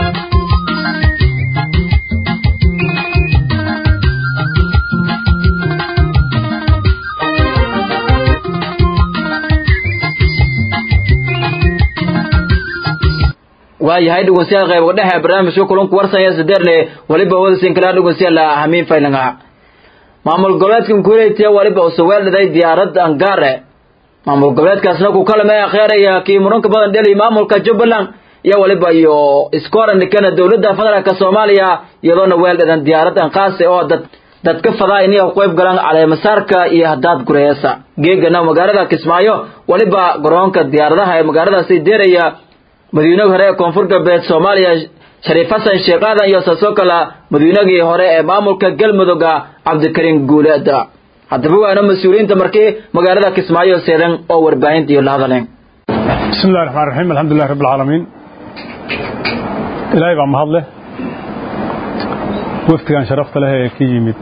waayahay dhageystayaal qayb dhexe barnaamijka kulanku warsanaya sadeerne waliba wada kala dhageystayaal ahamiin faylanga maamul goboleedkan kuleeyay waliba soo weelday diyaarad angaare maamul goboleedkaasna ku kalmay akhiiraya kii muranka badan dhalay maamulka Jubbaland iyo waliba iyo iskooran kana dawladda federaalka Soomaaliya iyadoo weeldan diyaarad qaas oo dadka fadaa inay qayb galaan caleemasaarka iyo hadaad gureeysa geegana magaalada Kismaayo waliba garoonka diyaaradaha ee magaaladaasi deeraya madiinaha hore ee Koonfur Galbeed Soomaaliya Shariif Xasan Sheekh Aadan iyo Sasokala madiinagii hore ee maamulka Galmudug Cabdikariin Guuleeda hadaba waana mas'uuliyiinta markii magaalada Kismaayo seedan oo warbaahinta iyo la hadleen
bismillaahir rahmaanir rahiim alxamdulillahi rabbil caalamiin ilaahay baa mahad leh waftigan sharafta leh ee ka yimid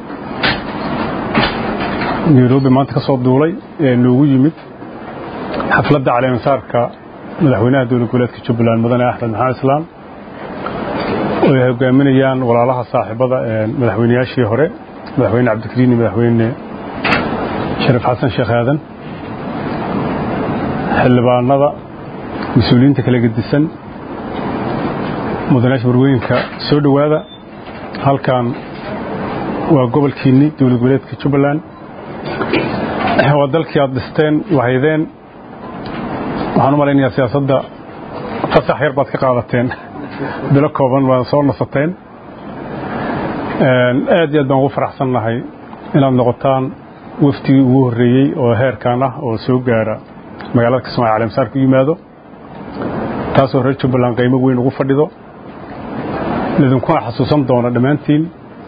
Nairobi maanta ka soo duulay ee noogu yimid xafladda caleemasaarka madaxweynaha dowladda goboleedka Jubbaland mudane Axmed Maxamed Islaam oo ay hogaaminayaan walaalaha saaxiibada ee madaxweynayaashii hore madaxweyne Cabdikariin madaxweyne Shariif Xasan Sheekh Aadan xildhibaanada mas'uuliyiinta kala gedisan mudanayaasha warweynka soo dhawaada halkan waa gobolkiini dowladda goboleedka Jubbaland waa dalkii aad dhisteen wahaydeen waxaan u maleynayaa siyaasadda fasax yar baad ka qaadateen bilo kooban waa soo nasateen aad iyo aad baan ugu faraxsannahay inaad noqotaan waftigii ugu horreeyey oo heerkan ah oo soo gaara magaalada Kismaayo caleemasaarka u yimaado taasoo reer Jubbaland qiimo weyn ugu fadhido idinkuna xasuusan doona dhammaantiin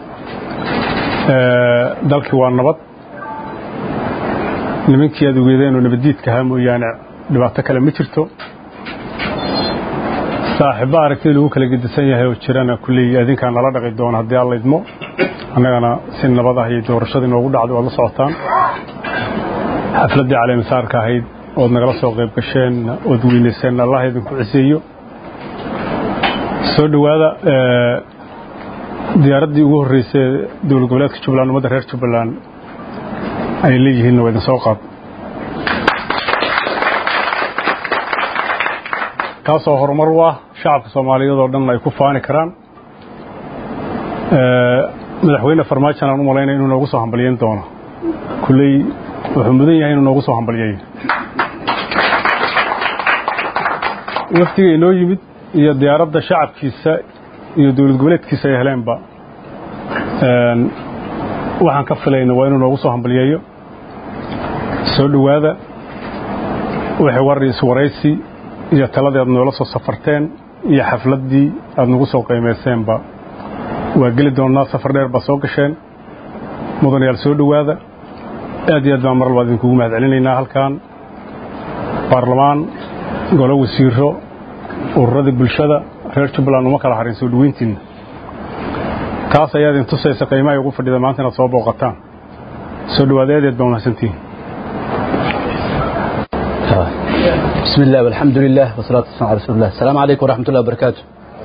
dalkii waa nabad nimankii aad ogeedeen oo nabadiidka ahaa mooyaane dhibaato kale ma jirto saaxiibo aragtida lagu kala gedisan yahay oo jirana kulli adinka nala dhaqi doona hadii alla idmo annagana si nabad ah iyo doorashada inoogu dhacdo wada socotaan xafladii caleemasaarka ahayd oo nagala soo qayb gasheen oo duwineyseen Allah idinku ciseeyo soo dhawaada diyaaradii ugu horeysay dowladda goboleedka Jubbaland umada reer Jubbaland ay leeyihiin waa idin soo qaad kaasoo horumar u ah shacabka Soomaaliyeed oo dhan ay ku faani karaan madaxweyne Farmaajo aan u maleynay inuu noogu soo hambalyeyn doono kulay wuxuu mudan yahay inuu noogu soo hambalyeeyo waftiga inoo yimid iyo diyaaradda shacabkiisa iyo dowlad goboleedkiisa ay heleenba waxaan ka filaynaa waa inuu noogu soo hambalyeeyo soo dhawaada waxay waraysi iyo taladii aad noola soo safarteen iyo xafladii aad nagu soo qiimeyseenba waa geli doonaa safar dheer ba soo gasheen mudanayaal soo dhawaada aad iyo aad baan mar walba idinkugu mahadcelinaynaa halkan baarlamaan golo wasiiro ururada bulshada reer Jubbaland uma kala harin soo dhaweyntiina taas ayaa idin tusaysa qiimaha ugu fadhida maanta inaad soo booqataan soo dhawaada aad baan mahadsantihiin
بسم الله والحمد لله والصلاة والسلام على رسول الله السلام عليكم ورحمة الله وبركاته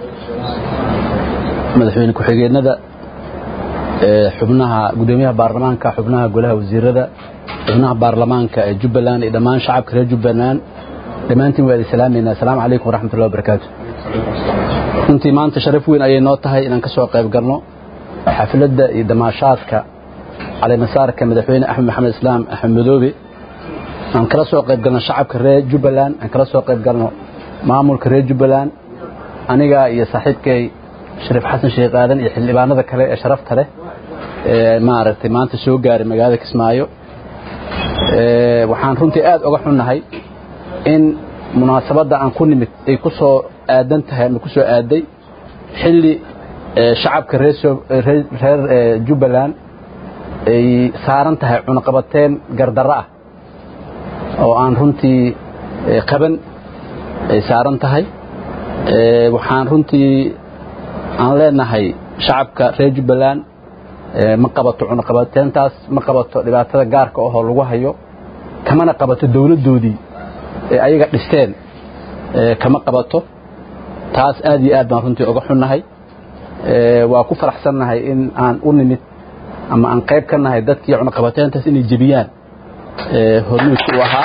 مدحوين كحجينا حبناها قدوميها برلمانك حبناها قولها وزيرة حبناها برلمانك جبلان إذا ما شعب كره جبلان لما أنتم وعلى سلامنا السلام عليكم ورحمة الله وبركاته أنت ما أنت شرفوين أي نوتها إن كسوق قيب قرنو حفلة إذا ما شاتك على مسارك مدحوين أحمد محمد إسلام أحمد مدوبي aan kala soo qayb galno shacabka reer Jubbaland aan kala soo qayb galno maamulka reer Jubbaland aniga iyo saaxiibkay Shariif Xasan Sheekh Aadan iyo xildhibaanada kale ee sharafta leh ma aragtay maanta soo gaaray magaalada Kismaayo waxaan runtii aad uga xunnahay in munaasabada aan ku nimid ay ku soo aadan tahay ama ku soo aaday xilli shacabka reer Jubbaland ay saaran tahay cunaqabateen gardarro ah oo aan runtii qaban ay saaran tahay waxaan runtii aan leenahay shacabka reer Jubbaland ma qabato cunaqabateentaas ma qabato dhibaatada gaarka oo lagu hayo kamana qabato dawladoodii ayaga dhisteen kama qabato taas aad iyo aad baan runtii uga xunnahay waa ku faraxsanahay in aan u nimid ama aan qayb ka nahay dadkii cunaqabateentaas inay jabiyaan hormuudku ahaa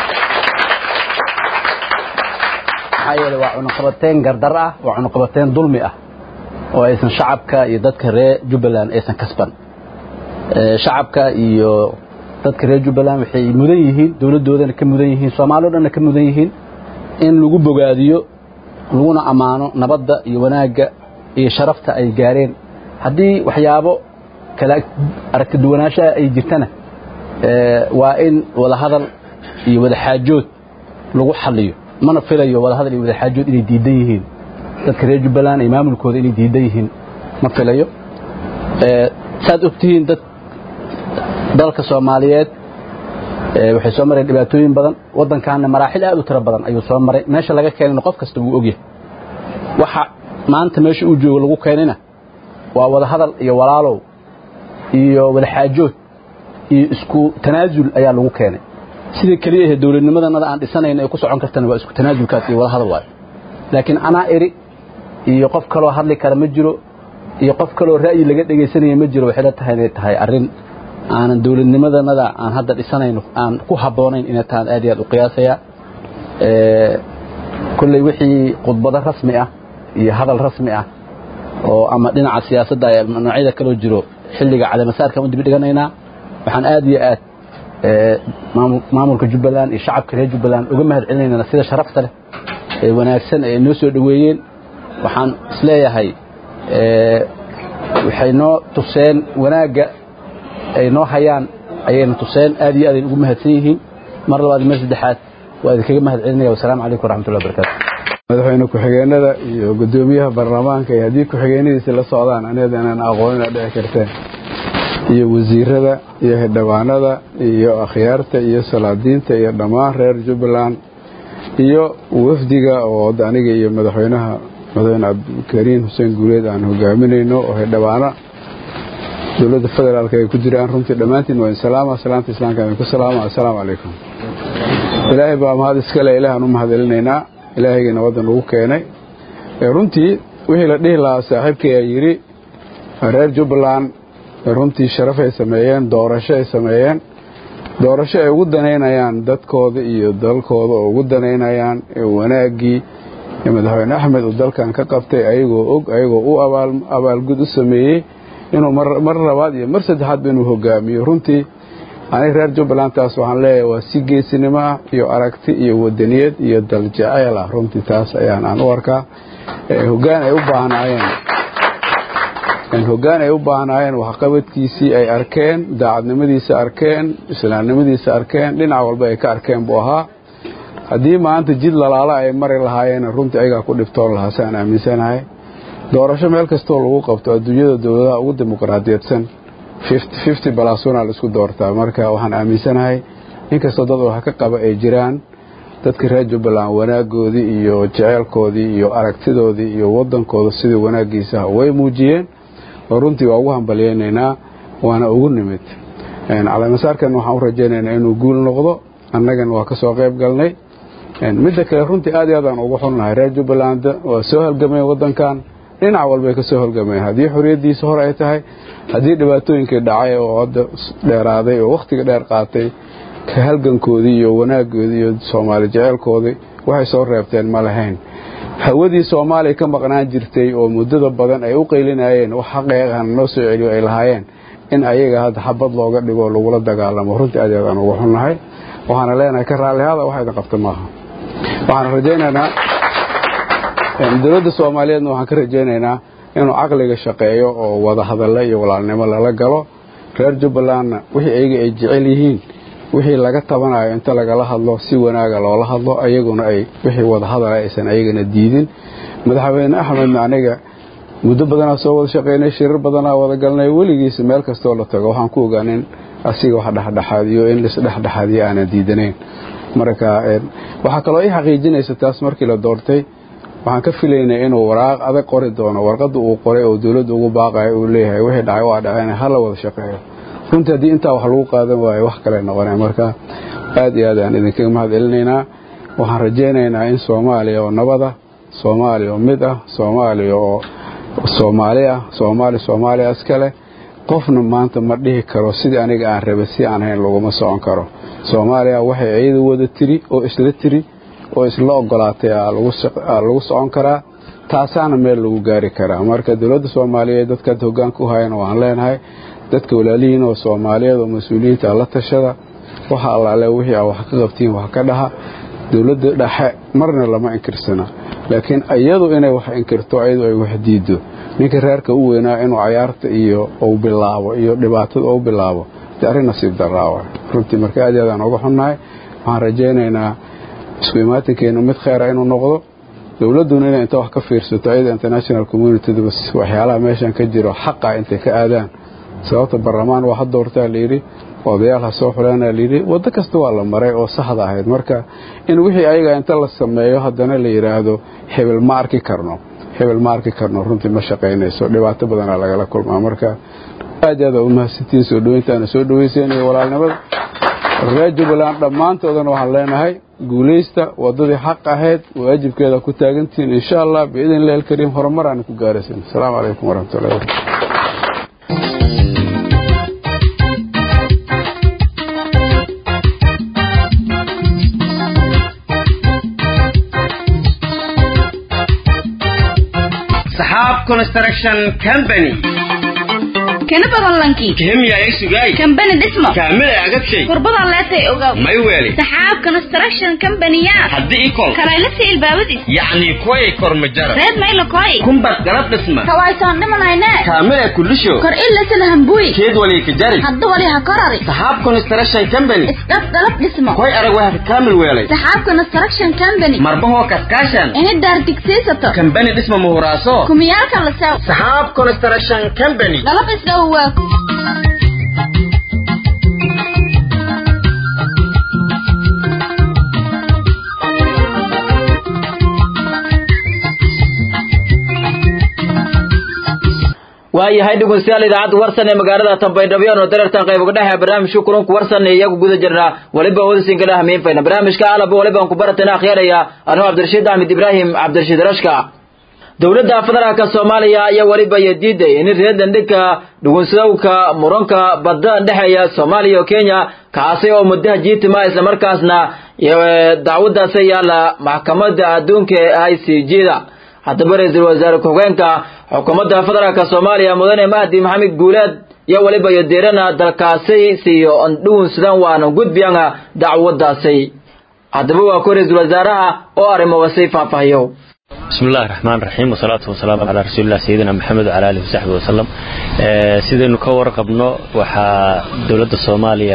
ayay waa cunaqabateen gardar ah waa cunaqabateen dulmi ah oo aysan shacabka iyo dadka reer Jubbaland aysan kasban shacabka iyo dadka reer Jubbaland waxay mudan yihiin dawladoodana ka mudan yihiin Soomaaliyeedna ka mudan yihiin in lagu bogaadiyo laguna amaano nabadda iyo wanaaga iyo sharafta ay gaareen hadii waxyaabo kala aragti duwanaanshaha ay jirtana waa in wada hadal iyo wada xaajood lagu xalliyo mana filayo wada hadal iyo wada xaajood inay diidan yihiin dadka reer Jubbaland ay maamulkooda inay diidan yihiin ma filayo saad ogtihiin dalka Soomaaliyeed waxay soo mareen dhibaatooyin badan wadankaana maraaxil aad u tiro badan ayuu soo maray meesha laga keenay qof kasta uu ogyahay waxa maanta meesha uu joogo lagu keenayna waa wada hadal iyo walaalow iyo wada xaajood iyo isku tanaasul ayaa lagu keenay sida kaliya ee dawladnimadana aan dhisanayna ay ku socon kartana waa isku tanaasulkaas iyo wada hadal waay laakiin ana eri iyo qof kale oo hadli kara ma jiro iyo qof kale oo ra'yi laga dhageysanayo ma jiro waxay la tahay inay tahay arrin aanan dawladnimadana aan hadda dhisanayno aan ku haboonayn inay tahay aad iyo aad u qiyaasaya kulli wixii khudbada rasmi ah iyo hadal rasmi ah oo ama dhinaca siyaasadda ay noocyada kale jiro xilliga calaamasaadka u dib dhiganaynaa waxaan aad iyo aad maamulka Jubbaland iyo shacabka reer Jubbaland uga mahadcelinaynaa sida sharafta leh ee wanaagsan ee noo soo dhaweeyeen waxaan isleeyahay waxay noo tuseen wanaaga ay noo hayaan ayayna tuseen aad iyo aad ugu mahadsan yihiin mar labaad iyo saddexaad waa idinkaga mahadcelinaya wassalaamu calaykum waraxmatullahi wabarakaatuh
madaxweyne ku-xigeenada iyo gudoomiyaha baarlamaanka iyo haddii ku-xigeenadiisa la socdaan aniga inaan aqoonina dhici karteen iyo wasiirada iyo xildhibaanada iyo akhyaarta iyo salaadiinta iyo dhammaan reer Jubbaland iyo wafdiga oo aniga iyo madaxweyne Cabdikariin Xuseen Guuleed aan hogaaminayno oo xildhibaana dawladda federaalka ay ku jiraan runtii dhammaantiin waa salaanta islaamka aan ku salaamo assalaamu calaykum ilaahay baa mahad iska leh ilaahan u mahadcelinaynaa ilaahayna wadan ugu keenay runtii wixii la dhihi lahaa saaxiibkay yiri reer Jubbaland runtii sharaf ay sameeyeen doorasho ay sameeyeen doorasho ay ugu daneynayaan dadkooda iyo dalkooda oo ugu daneynayaan wanaagii madaxweyne Axmed oo dalkan ka qabtay ayagoo og ayagoo u abaalgud u sameeyay inuu mar labaad iyo mar saddexaad inuu hogaamiyo runtii ani reer Jubbaland taas waxaan leeyahay waa si geesinimo iyo aragti iyo wadaniyad iyo dal jacayl ah runtii taas ayaan u arkaa hoggaan ay u baahnaayeen wax qabadkiisii ay arkeen daacadnimadiisa arkeen islaamnimadiisa arkeen dhinac walba ay ka arkeen buu ahaa haddii maanta jid lalaala ay mari lahaayeen runtii ayaga ku dhibtoon lahaa saan aaminsanahay doorasho meel kastoo lagu qabto adduunyada dowladaha ugu dimuqraadiyadsan 50 la isku doortaa marka waxaan aaminsanahay inkastoo dad wax ka qaba ay jiraan dadka reer Jubbaland wanaagoodii iyo jeceelkoodii iyo aragtidoodii iyo wadankooda sidii wanaagiisa way muujiyeen oo runtii waa ugu hambalyeynaa waana ugu nimid calaamasaarkan waxaan u rajaynaynaa inuu guul noqdo annagana waa ka soo qayb galnay midda kale runtii aad iyo aad aan ugu xunnahay reer Jubbaland waa soo halgamay wadankan dhinac walba ka soo halgamay hadii xorriyadiisa hor ay tahay hadii dhibaatooyinkii dhacay oo hadda dheeraaday oo waqtiga dheer qaatay ka halgankoodii iyo wanaagoodii iyo Soomaali jeceelkoodii waxay soo reebteen ma lahayn hawadii Soomaaliya ka maqnaan jirtay oo muddada badan ay u qeylinayeen wax xaqeeqan noo soo celiyo ay lahaayeen in ayaga hadda xabad looga dhigo lagula dagaalamo runtii aad iyo aad aan ugu xunnahay waxaana leenahay ka raalihaada waxa ay qabto maaha waxaan rajaynaynaa dowladda Soomaaliyeedna waxaan ka rajaynaynaa inuu aqliga shaqeeyo oo wada hadal iyo walaalnimo lala galo reer Jubbaland wixii ayaga ay jecel yihiin wixii laga tabanayo inta laga la hadlo si wanaaga loola hadlo ayaguna ay wixii wada hadal aysan ayagana diidin madaxweyne Axmed aniga muddo badan soo wada shaqeynay shirar badan wada galnay waligiis meel kasta oo la tago waxaan ku ogaanay asiga wax dhaxdhaxaadiyo in la isdhaxdhaxaadiyo aan diidanayn marka waxa kale oo ay xaqiijinaysa taas markii la doortay waxaan ka filaynaa inuu waraaq adag qori doono warqad uu qoray oo dawladdu ugu baaqay uu leeyahay wixii dhacay waa dhacay hal wada shaqeeyo runtii hadii inta wax lagu qaadan waayo wax kale noqonay marka aad iyo aad aan idinkaga mahadcelinaynaa waxaan rajaynaynaa in Soomaaliya oo nabada Soomaaliya oo mid ah Soomaaliya oo Soomaaliya askale qofna maanta ma dhihi karo sidii aniga aan rabay si aan hayn laguma socon karo Soomaaliya waxay ayadu wada tiri oo isla tiri oo isla ogolaatay lagu socon karaa taasaana meel lagu gaari karaa marka dawladda Soomaaliyeed dadka hoggaanka u hayaan waan leenahay dadka walaalihiin oo Soomaaliyeed oo mas'uuliyiinta la tashada waxa allaale wixii wax ka qabtiin wax ka dhaha dawladda dhexe marna lama inkirsana laakiin ayadu inay wax inkirto ayadu ay wax diido ninka reerka u weynaa inuu ciyaarta iyo uu bilaabo iyo dhibaatada uu bilaabo arrin nasiib daraawa runtii marka aad iyo aad aan uga xunnahay waxaan rajaynaynaa isku imaatinkeena mid khayr ah inuu noqdo dawladuna inay inta wax ka fiirsato ayada international community waxyaalaha meeshan ka jiro xaqa intay ka aadaan sababta barlamaan waxa doortaa leeyahay odayaal soo xuleena leeyahay wada kasta waa la maray oo saxda ahayd marka in wixii ayaga inta la sameeyo hadana la yiraahdo hebel ma arki karno runtii ma shaqeynayso dhibaato badan laga la kulmaa marka aad iyo aad u mahadsantiin soo dhaweyntaana soo dhaweyseen walaalnimada reer Jubbaland dhamaantoodana waxaan leenahay guuleysta wadadii xaq ahayd waajibkeeda ku taagantiin insha Allah biidin Ilaahay kariim horumar aan ku gaaraysan assalaamu alaykum warahmatullahi wabarakatuh
Construction Company
kana badan lanki
kemiya ay sugay
company dhismo
kaamil agabshay
qurbada leetay ogaw
may weeli
saxaab construction company ya
hadii ikol
kala silbaabadis
yani koy kormajara
reed may la koy
kumbar garab dhisma
kawaysan dhimanayna
kaamil kulisho
kor illa salahan buy
keed wali ka jari
hadda wali ha korari
saxaab construction company
isqab dalab dhismo
koy arag waxa kaamil weelay
saxaab construction company
marbaho kaskaashan
in dar digsiisato
company dhismo muhuraaso
kumiyalka la saw
saxaab construction company
dalab isdhaw
waayahay dhegeystayaal idaacadda warsan ee magaalada Tanbaydhabo oo dareertan qayb uga dhaxay barnaamijka kulanka warsan ee iyagu guda jirna waliba wadasiin galaha meeyfayna barnaamijka alaba waliba aan ku baratana akhriyaya anoo Cabdirashiid Ahmed Ibrahim Cabdirashiid Rashka dawladda federaalka Soomaaliya ayaa waliba diiday in reedan dhika dhugunsadowka muranka badda dhaxaya Soomaaliya iyo Kenya kaasi oo muddo jiitima isla markaasna dacwadaas yaala maxkamadda adduunka ICJ-da haddaba ra'iisul wasaare ku-xigeenka xukuumadda federaalka Soomaaliya mudane Mahdi Maxamed Guuleed iyo waliba yadeerana dalkaasi siyo dhugunsadan waana gudbiyana dacwadaasi haddaba waa ku ra'iisul wasaaraha oo arrimo wasay faafahiyo
بسم الله الرحمن الرحيم والصلاة والسلام على رسول الله سيدنا محمد وعلى آله وصحبه وسلم سيدنا كور قبنا وحا دولة الصومالية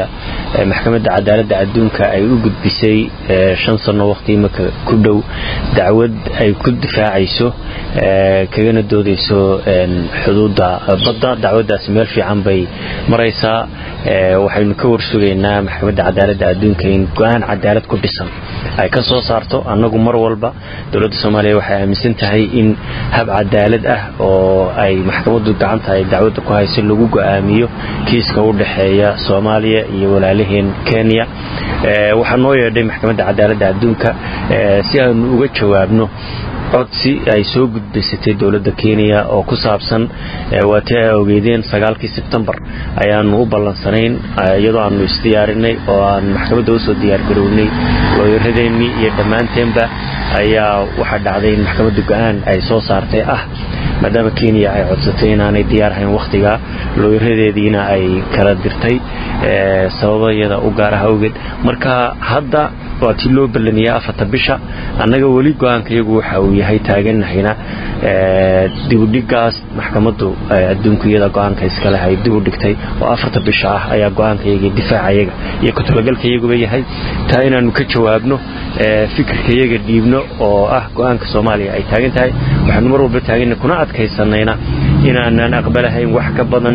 maxkamadda cadaaladda adduunka ay u gudbisay 5 sano waqti imika ku dhow dacwad ay ku difaacayso kagana doodayso xuduudda badda dacwadaas meel fiican bay maraysaa waxaynu ka warsugaynaa maxkamadda cadaaladda adduunka in go'aan cadaalad ku dhisan ay ka soo saarto annagu mar walba dawladda Soomaaliya waxay aaminsan tahay in hab cadaalad ah oo ay maxkamaddu gacanta ay dacwadda ku hayso lagu go'aamiyo kiiska u dhaxeeya Soomaaliya iyo walaalaheen Kenya waxaan noo yeedhay maxkamadda cadaaladda adduunka si aan uga jawaabno codsi ay soo gudbisay dawladda Kenya oo ku saabsan waati ay ogeedeen 9 September ayaanu u ballansanayn iyadoo aanu isdiyaarinay oo aan maxkamadda u soo diyaar garownay looyaradeeni iyo dhamaanteenba ayaa waxa dhacday in maxkamaddu go'aan ay soo saartay maadaama Kenya ay codsatay inaanay diyaar ahayn waqtiga looyaradeediina ay kala dirtay sababayada u gaar ah awgeed marka hadda waati loo balaniyaa 4 bisha annaga wali go'aankayagu waxa uu yahay taaganahayna dib u dhigaas maxkamaddu adduunka iyada go'aanka iska lahayd dib u dhigtay oo 4 bisha ayaa go'aankayaga difaacayaga iyo ku talagalkayagu yahay taa inaanu ka jawaabno fikirkayaga dhiibno oo go'aanka Soomaaliya ay taagan tahay waxaanu mar walba taagan kuna adkaysanayna inaanan aqbalahayn wax ka badan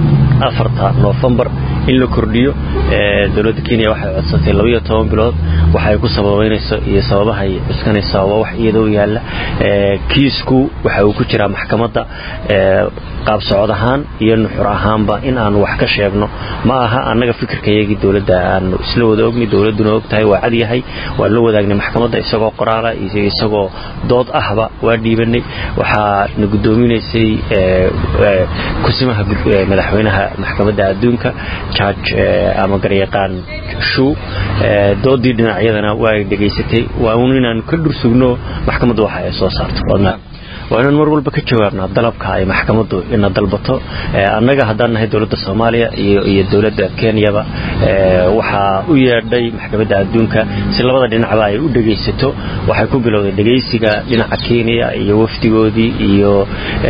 4 November in la kordhiyo dawladda Kenya waxay codsatay 12 bilood waxay ku sababeynayso iyo sababaha ay iskanaysaa wax iyadoo yaala kiisku waxa uu ku jira maxkamadda qaab socod ahaan iyo nuxur ahaanba in aan wax ka sheegno ma aha annaga fikirkayaga dawladda aan isla wada ogni dawladuna ogtahay waa cad yahay waa la wadaagnay maxkamadda isagoo qoraala iyo isagoo dood ahba waa dhiibanay waxa na gudoominaysay kusimaha madaxweynaha maxkamadda adduunka judge ama garyaqaan shu doodii dhinacyadana waa dhageysatay waa inaan ka dhursugno maxkamaddu waxa ay soo saarto وأنا نمر والبكتشوارنا ضلب كاي محكمة إن ضلبته أنا هذا هي دولة الصومالية هي دولة كينيا وحا ويردي محكمة الدنيا سلبا دين عباية ودقيسته وحيكون بلو دقيسيكا دين كينيا يوفتي ودي يو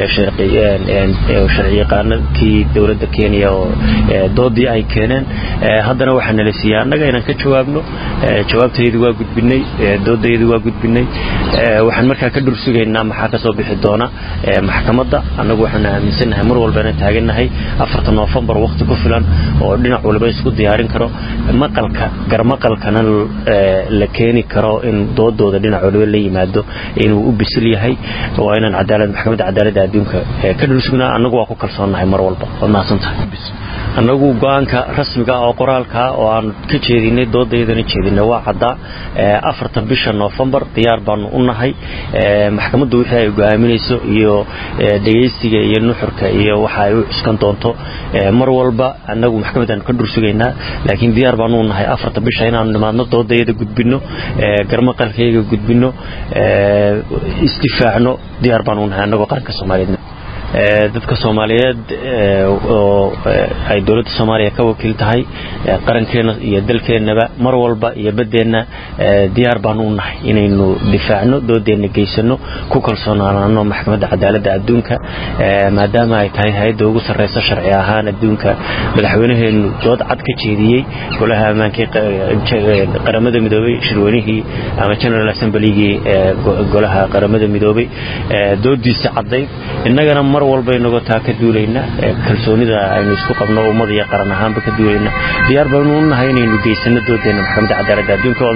شرعي قانون كي دولة كينيا ضدي أي كينن هذا نوع حنا لسيا أنا جاينا كتشوابنو جوابته يدوا قد بني ضد يدوا قد بني وحن مركا كدرسوا جينا محاكا صوب حدونا محكمة أنا وحنا من سنة مر والبنات هاجنا هي 4 نوفمبر وقت كفلان ودنا علبة يسكت ديارين كرو مقال كان لكيني كرو إن ضد دنا علبة اللي يمادو إنه بسلي هاي وإن العدالة محكمة العدالة دادينك كدرسنا أنا جوا كل صنع هاي مر والبا وما صنع أنا جو جوانك رسمك أو قرالك أو أن كتيرين ضد يدني كتيرين واحدة 4 نوفمبر ديار بانو هاي محكمة دوحة يقامنيسو iyo dhageysiga iyo nuxurka iyo waxa ay iskan doonto mar walba anagu maxkamadan ka dursugeynaa laakiin diyaar baan u nahay 4 bisha inaan nimaadno doodayada gudbino garmaqalkayga gudbino istifaacno diyaar baan u nahay anagu qaranka Soomaaliyeed dadka Soomaaliyeed oo ay dawladda Soomaaliya ka wakiil tahay qarankeena iyo dalkeenaba mar walba iyo badeena diyaar baan u nahay inaynu difaacno doodeena geysano ku kalsoonaano maxkamadda cadaaladda adduunka maadaama ay tahay hay'adda ugu sareysa sharci ahaan adduunka madaxweynaheenu dood cad ka jeediyay golaha ammaanka qaramada midoobay shirweynihii ama General Assembly-gii golaha qaramada midoobay doodiisa caday innagana mar walba inaga taa ka duulayna kalsoonida aynu isku qabno ummadiya qaran ahaanba ka duulayna diyaar baan u nahay inaynu geysano doodeena maxkamadda cadaaladda adduunka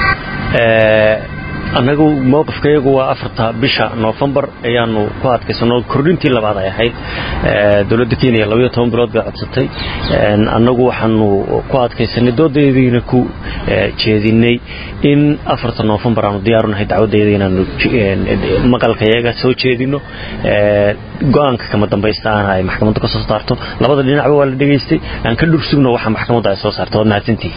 anagu mowqifkaygu waa 4 bisha November ayaanu ku adkaysano kordhintii labaad ay ahayd dawladda Kenya 12 bilood bay codsatay anagu waxaanu ku adkaysanay doodeediina ku jeedinay in 4 November aanu diyaar u nahay dacwadeeda inaanu maqalkayaga soo jeedino go'aanka kama dambaystaana ay maxkamaddu ka soo saarto labada dhinacba waa la dhageystay aan ka dhursugno waxa maxkamaddu ay soo saarto naadintii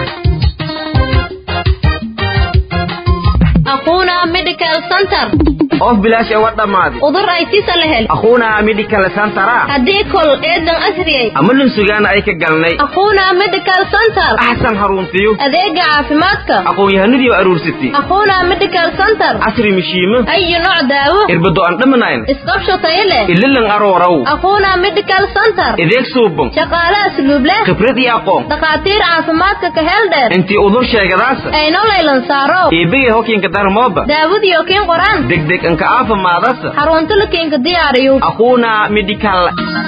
Medical Center
of bilaash ee wadamaadi
udur ay tisa lahel
aquuna medical center
hadii kol eedan asriyay
amalin sugaana ay ka galnay
aquuna medical center
ahsan haruntiyo
adeega caafimaadka
aqoon-yahanadii aruursatay
aquuna medical center
asri mishiimo
ay nooc daawo
irbado aan dhamanayn
isqabsho tayale
illan aroorow
aquuna medical center
adeeg suuban
shaqaale asluub leh
khibrad iyo aqoon
dhaqaatiir caafimaadka ka hel dheer
intii udur sheegadaas
ay noolaylan saaro
eebay hokiinka darmooba
daawadi oo keen qoraan
degdeg anka caafimaadaas
xarunta la keenka diyaariyo
aquuna medical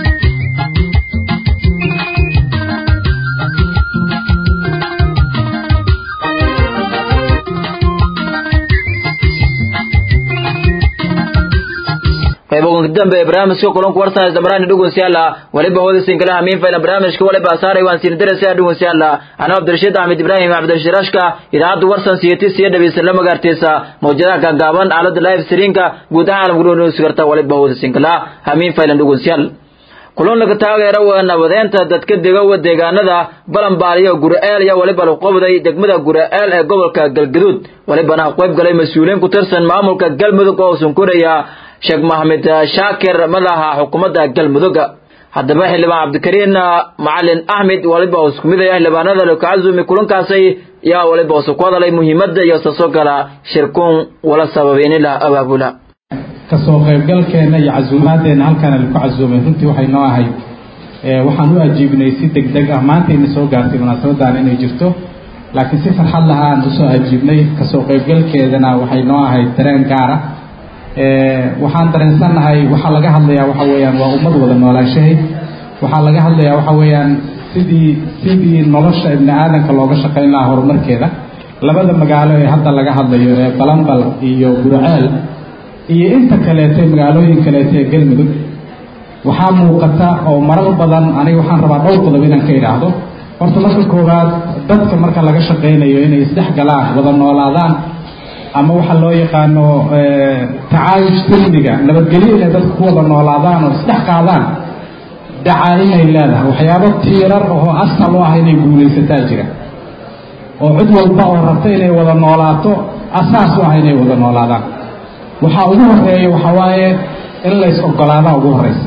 qaybogon dambe barnaamijka kulanku warsan zamraan dhugunsiyaala waliba hoodasin kala hamiin fayna barnaamijka waliba saaray waan siin darasiya dhugunsiyaala ana Abdurrashid Ahmed Ibrahim Abdurrashidashka idaacadu warsan siyatiisiya dhabisan la magaarteysa mawjadaha gaaban aalada live streamka guud ahaan caalamka sugarta waliba hoodasin kala hamiin fayna dhugunsiyaal kulan laga taageero nabadeenta dadka deegaanada balanbaaliyo Gura'eel iyo waliba qoobday degmada Gura'eel ee gobolka Galgaduud walibana qayb galay mas'uuliyiin ku tirsan maamulka Galmudug oo sunkuraya Sheekh Mohamed Shaakir madaxa xukuumadda Galmudug haddaba xildhibaan Cabdikariin Macalin Ahmed waliba isku mid ah xildhibaanada la kaazumi kulankaasay yaa waliba soo qaaday muhiimadda iyo soo gala shirkuun wala sababeen ila abaabula
kasoo qaybgalkeena iyo casuumadeena halkan la ku casuumay runtii waxay noo ahay waxaan u ajiibnay si degdeg ah maanta in soo gaartay munaasabadan inay jirto laakiin si farxad leh aan u soo ajiibnay kasoo qaybgalkeedana waxay noo ahay dareen gaar ah waxaan dareensanahay waxa laga hadlayaa waxa weeyaan waa ummad wada noolaanshahay waxa laga hadlayaa waxa weeyaan sidii nolosha ibn aadanka looga shaqeyn lahaa horumarkeeda labada magaalo ee hadda laga hadlayo ee Balanbal iyo Gura'eel iyo inta kale ee magaalooyin kale ee Galmudug waxa muuqata oo marar badan aniga waxaan rabaa dhowr qodob inaan ka iraahdo horta marka koowaad dadka marka laga shaqeynayo inay isdhex galaan wada noolaadaan ama waxa loo yaqaano tacaayush silmiga nabadgelyo inay dadku ku wada noolaadaan oo isdhex qaadaan dacaynay leedahay waxyaabo tiirar oo asal u ah inay guulaysataa jira oo cid walba oo rabta inay wada noolaato asaas u ah inay wada noolaadaan waxa ugu horeeya waxa waaye in la is ogolaado ugu horeysa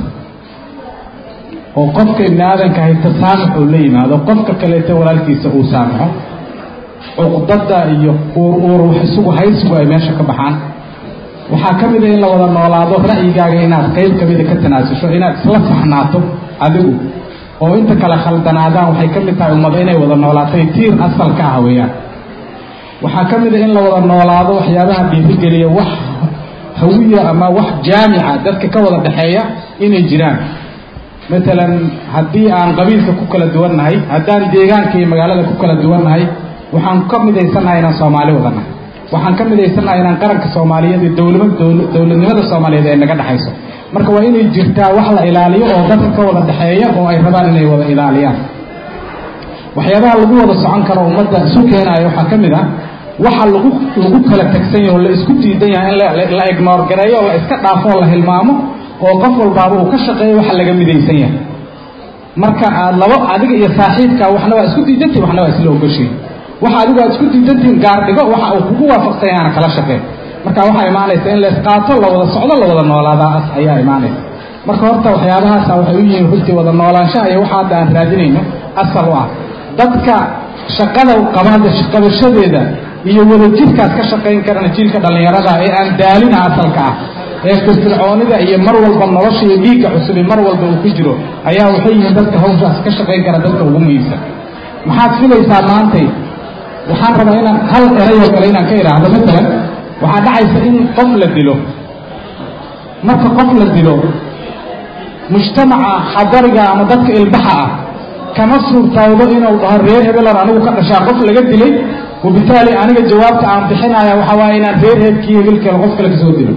oo qofka ibn aadanka ay tasaamux oo la yimaado qofka kale ee walaalkiisa uu saamaxo uqdada iyo wax isugu haysigu ay meesha ka baxaan waxaa ka mid ah in la wada noolaado ra'yigaaga inaad qayb ka mid ka tanaasusho inaad isla saxnaato adigu oo inta kala khaldanaadaan waxay ka mid tahay ummad inay wada noolaatay tiir asal ka ah weeyaan waxaa ka mid ah in la wada noolaado waxyaabaha dhiirigeliya wax hawiya ama wax jaamica dadka ka wada dhaxeeya inay jiraan مثلا haddii aan qabiilka ku kala duwannahay haddaan deegaanka iyo magaalada ku kala duwannahay waxaan ka midaysanahay inaan Soomaali wadanahay waxaan ka midaysanahay inaan qaranka Soomaaliyeed iyo dawladnimada Soomaaliyeed ay naga dhaxayso marka waa inay jirtaa wax la ilaaliyo oo dadka ka wada dhaxeeya oo ay rabaan inay wada ilaaliyaan waxyaabaha lagu wada socon karo ummadda isu keenayo waxa ka mid ah waxa lagu kala tagsan yahay oo la isku diidan yahay in la ignore gareeyo oo la iska dhaafo oo la hilmaamo oo qof walba uu ka shaqeeyo waxa laga midaysan yahay marka labo adiga iyo saaxiibka waxna waa isku diidantii waxna waa isla ogoshay waxa adigu aad isku diidantiin gaar dhigo waxa uu kugu waafaqsan yahay kala shaqeey marka waxa imaanaysa in la isqaato la wada socdo la wada noolaada ayaa imaanaysa marka horta waxyaabahaas waxay u yihiin runtii wada noolaanshaha iyo waxa aan raadinayno asal u ah dadka shaqada qabashadeeda iyo wada jidkaas ka shaqeyn karana jiilka dhalinyarada ee aan daalin asalka ah ee firfircoonida iyo mar walba nolosha iyo dhiigga cusub mar walba uu ku jiro ayaa waxay yihiin dadka hawshaas ka shaqeyn kara dadka ugu muhiimsan maxaad filaysaa maantay waxaan rabaa inaan hal erayo kale inaan ka iraahdo مثلا waxaa dhacaysa in qof la dilo marka qof la dilo mujtamaca xadariga ama dadka ilbaxa ah kama suurtaawdo inuu dhaho reer hebel anigu ka dhashaa qof laga dilay وبالتالي aniga jawaabta aan bixinayo waxa waa inaan reer hebelkii hebelkii qof kale ka soo dilo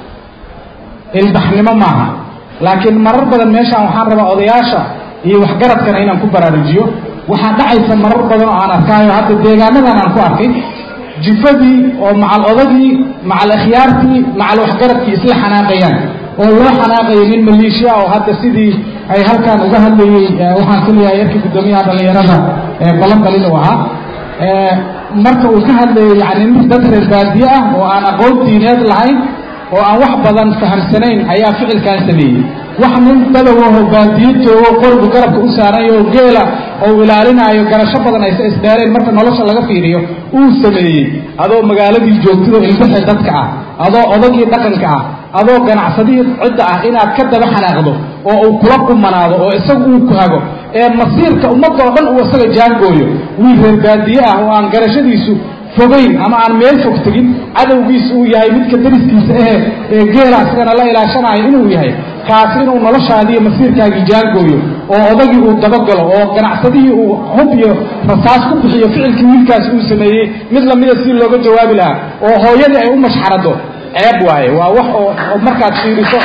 ilbaxnimo maaha laakiin marar badan meeshaan waxaan rabaa odayaasha iyo waxgaradkana inaan ku baraarujiyo waxaa dhacaysa marar badan oo aan arkaayo hadda deegaanadan aan ku arkay jifadii oo macal odagii macal akhyaartii macal waxgaradkii isla xanaaqayaan oo loo xanaaqayo nin maleeshiya oo hadda sidii ay halkaan uga hadlayay waxaan filayaa yarkii guddoomiyaha dhalinyarada Balanbal inuu ahaa marka uu ka hadlayay yani dad reer baadiye ah oo aan aqoon diineed lahayn oo aan wax badan fahamsanayn ayaa ficilkan sameeyey wax nin dadawaho baadiyo joogo qorbu garabka u saaran oo geela oo ilaalinayo garasho badan ay isdheereen marka nolosha laga fiiriyo uu sameeyey adoo magaaladii joogtida ilbixi dadka ah adoo odagii dhaqanka ah adoo ganacsadii cidda ah inaad ka daba xanaaqdo oo uu kula qumanaado oo isagu uu ku hago ee masiirka ummadda oo dhan uu isaga jaangooyo wiil reer baadiye ah oo aan garashadiisu fogeyn ama aan meel fog tegin cadowgiisa uu yahay midka dariskiisa ee geela isagana la ilaashanayo inuu yahay kaasi inuu noloshaadii masiirkaagii jaangooyo oo odagii uu dabagalo oo ganacsadihii uu hub iyo rasaas ku bixiyo ficilkii wiilkaasi uu sameeyey mid lamida si looga jawaabi lahaa oo hooyadii ay u mashxarado ceeb waaye waa wax oo markaad fiiriso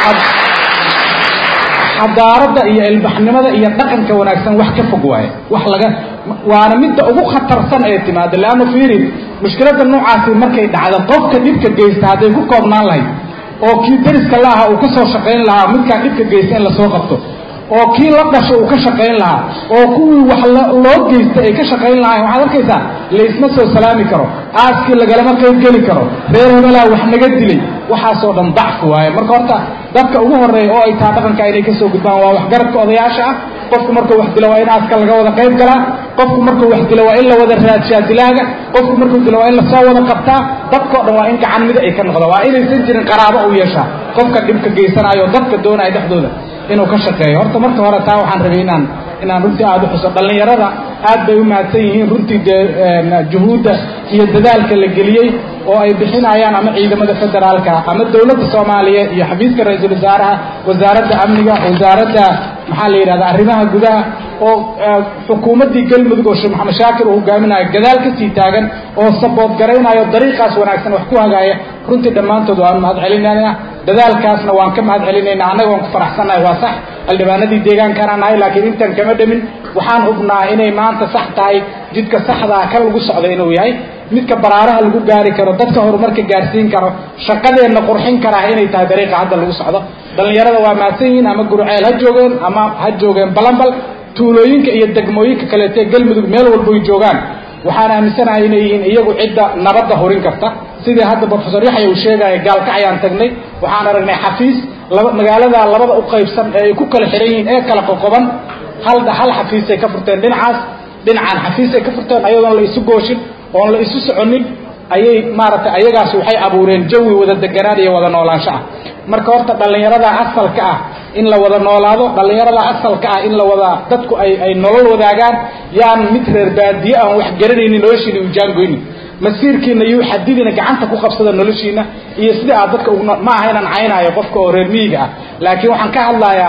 xadaaradda iyo ilbaxnimada iyo dhaqanka wanaagsan wax ka fog waaye wax laga waana midda ugu khatarsan ee timaada laana fiiri mushkiladda noocaasi markay dhacdo qofka dhibka geysta hadday ku koobnaan lahayd oo kii dariska laaha uu ka soo shaqayn lahaa midkaa dhibka geysta in lasoo qabto oo kii la dhasho uu ka shaqayn lahaa oo kuwii wax loo geystay ay ka shaqayn lahaayeen waxaad arkaysaa laysma soo salaami karo aaskii lagalama qayb geli karo reer hebelaa wax naga dilay waxaasoo dhan dacfi waaye marka horta dadka ugu horreeya oo ay taha dhaqanka inay kasoo gudbaan waa waxgaradka odayaasha ah qofku markuu wax dilo waa in aaska laga wada qayb galaa qofku markuu wax dilo waa in la wada raadshaa dilaaga qofku markuu dilo waa in lasoo wada qabtaa dadkao dhan waa in gacan mida ay ka noqdo waa inaysan jirin qaraabo u yeeshaa qofka dhibka geysanayo dadka doonaya dhexdooda inuu ka shaqeeyo horta marka hore taa waxaan rabay inaan runtii aada u xuso dhallinyarada aad bay u mahadsan yihiin runtii juhuudda iyo dadaalka la geliyey oo ay bixinayaan ama ciidamada federaalka ama dawladda soomaaliya iyo xafiiska ra-iisul wasaaraha wasaaradda amniga wasaaradda maxaa la yidhahda arrimaha gudaha oo xukuumaddii galmudug oo sheekh maxamed shaakir uu hogaaminayo gadaal ka sii taagan oo sabood garaynayo dariiqaas wanaagsan wax ku hagaaya runtii dhammaantood waan mahad celinaynaa dadaalkaasna waan ka mahad celinaynaa annaga waan ku faraxsannahay waa sax xildhibaanadii deegaankaana nahay laakiin intaan kama dhamin waxaan hubnaa inay maanta sax tahay jidka saxdaa ka lagu socdo inuu yahay midka baraaraha lagu gaari karo dadka horumarka gaarsiin karo shaqadeenna qurxin karaa inay tahay dariiqa hadda lagu socdo dhallinyarada waa mahadsan yihiin ama gurceel ha joogeen ama ha joogeen balambal tuulooyinka iyo degmooyinka kaleetee galmudug meel walboy joogaan waxaan aaminsanahay inay yihiin iyagu cidda nabadda horin karta sidii hadda professor yaxya uu sheegaya gaalkacayaan tagnay waxaan aragnay xafiis magaalada labada u qaybsan ee ay ku kala xiran yihiin ee kala qoqoban hal xafiisay ka furteen dhinacaan xafiisay ka furteen ayadoon la isu gooshin oon la isu soconin ayay maaragtay ayagaas waxay abuureen jawi wada deganaan iyo wada noolaansho ah marka horta dhallinyarada asalka ah in la wada noolaado dhallinyarada asalka ah in la wada dadku ay nolol wadaagaan yaan mid reer baadiye aan wax garanaynin noloshiina u jaangoynin masiirkiina iyo xadidina gacanta ku qabsada noloshiina iyo sidii aad dadka ma aha inaan caynaayo qofka oo reer miyiga ah laakiin waxaan ka hadlayaa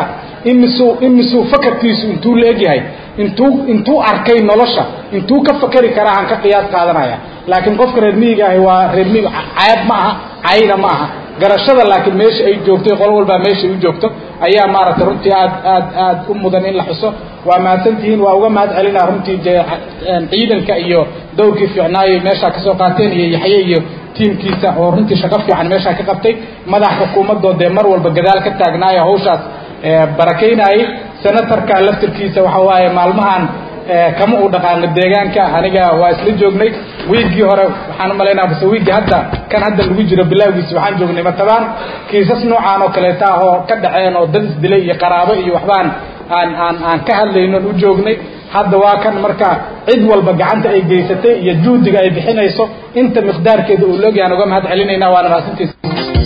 imisuu fakarkiisu intuu la egyahay intuu arkay nolosha intuu ka fakari karaa aan ka qiyaas qaadanaya laakiin qofka reer miyiga ahi waa reer miyiga caayab ma aha cayna ma aha garashada laakiin meesha ay joogtay qolo walbaa meesha u joogto ayaa maaragtay runtii aad u mudan in la xuso waa mahadsantihiin waa uga mahad celinaa runtii ciidanka iyo dowrkii fiicnaayo meeshaa kasoo qaateen iyo yaxye iyo tiimkiisa oo runtii shaqo fiican meeshaa ka qabtay madax xukuumaddoodee mar walba gadaal ka taagnaayo hawshaas barakaynayay senatarka laftirkiisa waxa waaye maalmahan kama uu dhaqaano deegaanka aniga waa isla joognay wiigii hore waxaan u malaynaa base wiigii hadda kan hadda lagu jiro bilaawgiisa waxaan joognay matabaan kiisas noocaan oo kaleeta ah oo ka dhaceen oo dad isdilay iyo qaraabo iyo waxbaan aan ka hadlaynon u joognay hadda waa kan marka cid walba gacanta ay geysatay iyo juhdiga ay bixinayso inta miqdaarkeeda uu loogyaan uga mahad celinaynaa waana mahadsantiisa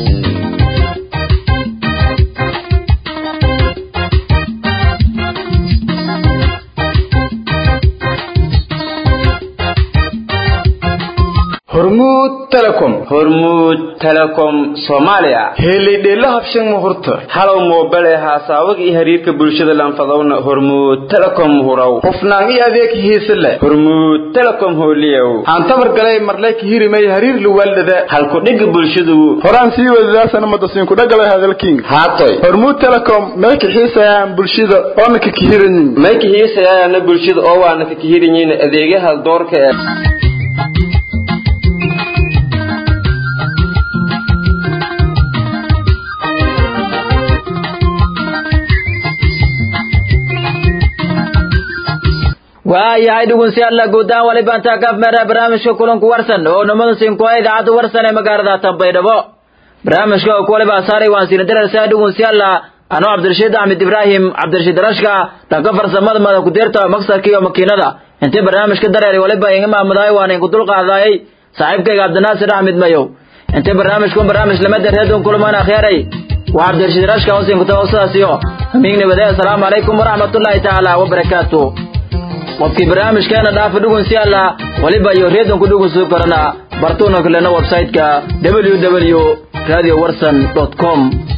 hormuud telecom Soomaaliya
helidheelo habshan muhurta
halow moobile haasaawag iyo xiriirka bulshada lanfadowna hormuud telecom huraw
qofnaan iyo adeeg hiisle
hormuud telecom holiyow
aan tabar galay marleek hirimay xiriir luwaldada
halku dhig bulshadu
horaan sii wadaasana madasiin ku dhagalay hadalkiin
haatoy
hormuud telecom meelka xiisayaan bulshada oo ka kihiranin
meelka xiisayaan bulshada oo waana ka kihiranin adeegaha doorka
waayahay dhegeystayaal guudaan waliba inta ka meera barnaamijka kulanku warsan oo namada siinko idaacada warsan ee magaalada Tanbaydhabo barnaamijka oo kale baa saaray waan siin darasa dhugunsiyaala anoo Cabdirashiid Ahmed Ibrahim Cabdirashiid Rashka dhanka farsamada mada ku deerta maqsadka iyo makiinada inta barnaamijka dareeray waliba inga maamulay waan in ku dul qaaday saaxiibkayga Cabdinaasir Ahmed Mayow inta barnaamij lama dareedon kulmaan akhiray wa Cabdirashiid Rashka oo siin ku tawassaasiyo amiin nabada assalamu alaykum wa rahmatullahi ta'ala wa barakatuh waqti barnaamijkeena dhaaf dhugunsiyaala waliba iyo reedon ku dhugunso karana bartuuna kale website-ka www.radiowarsan.com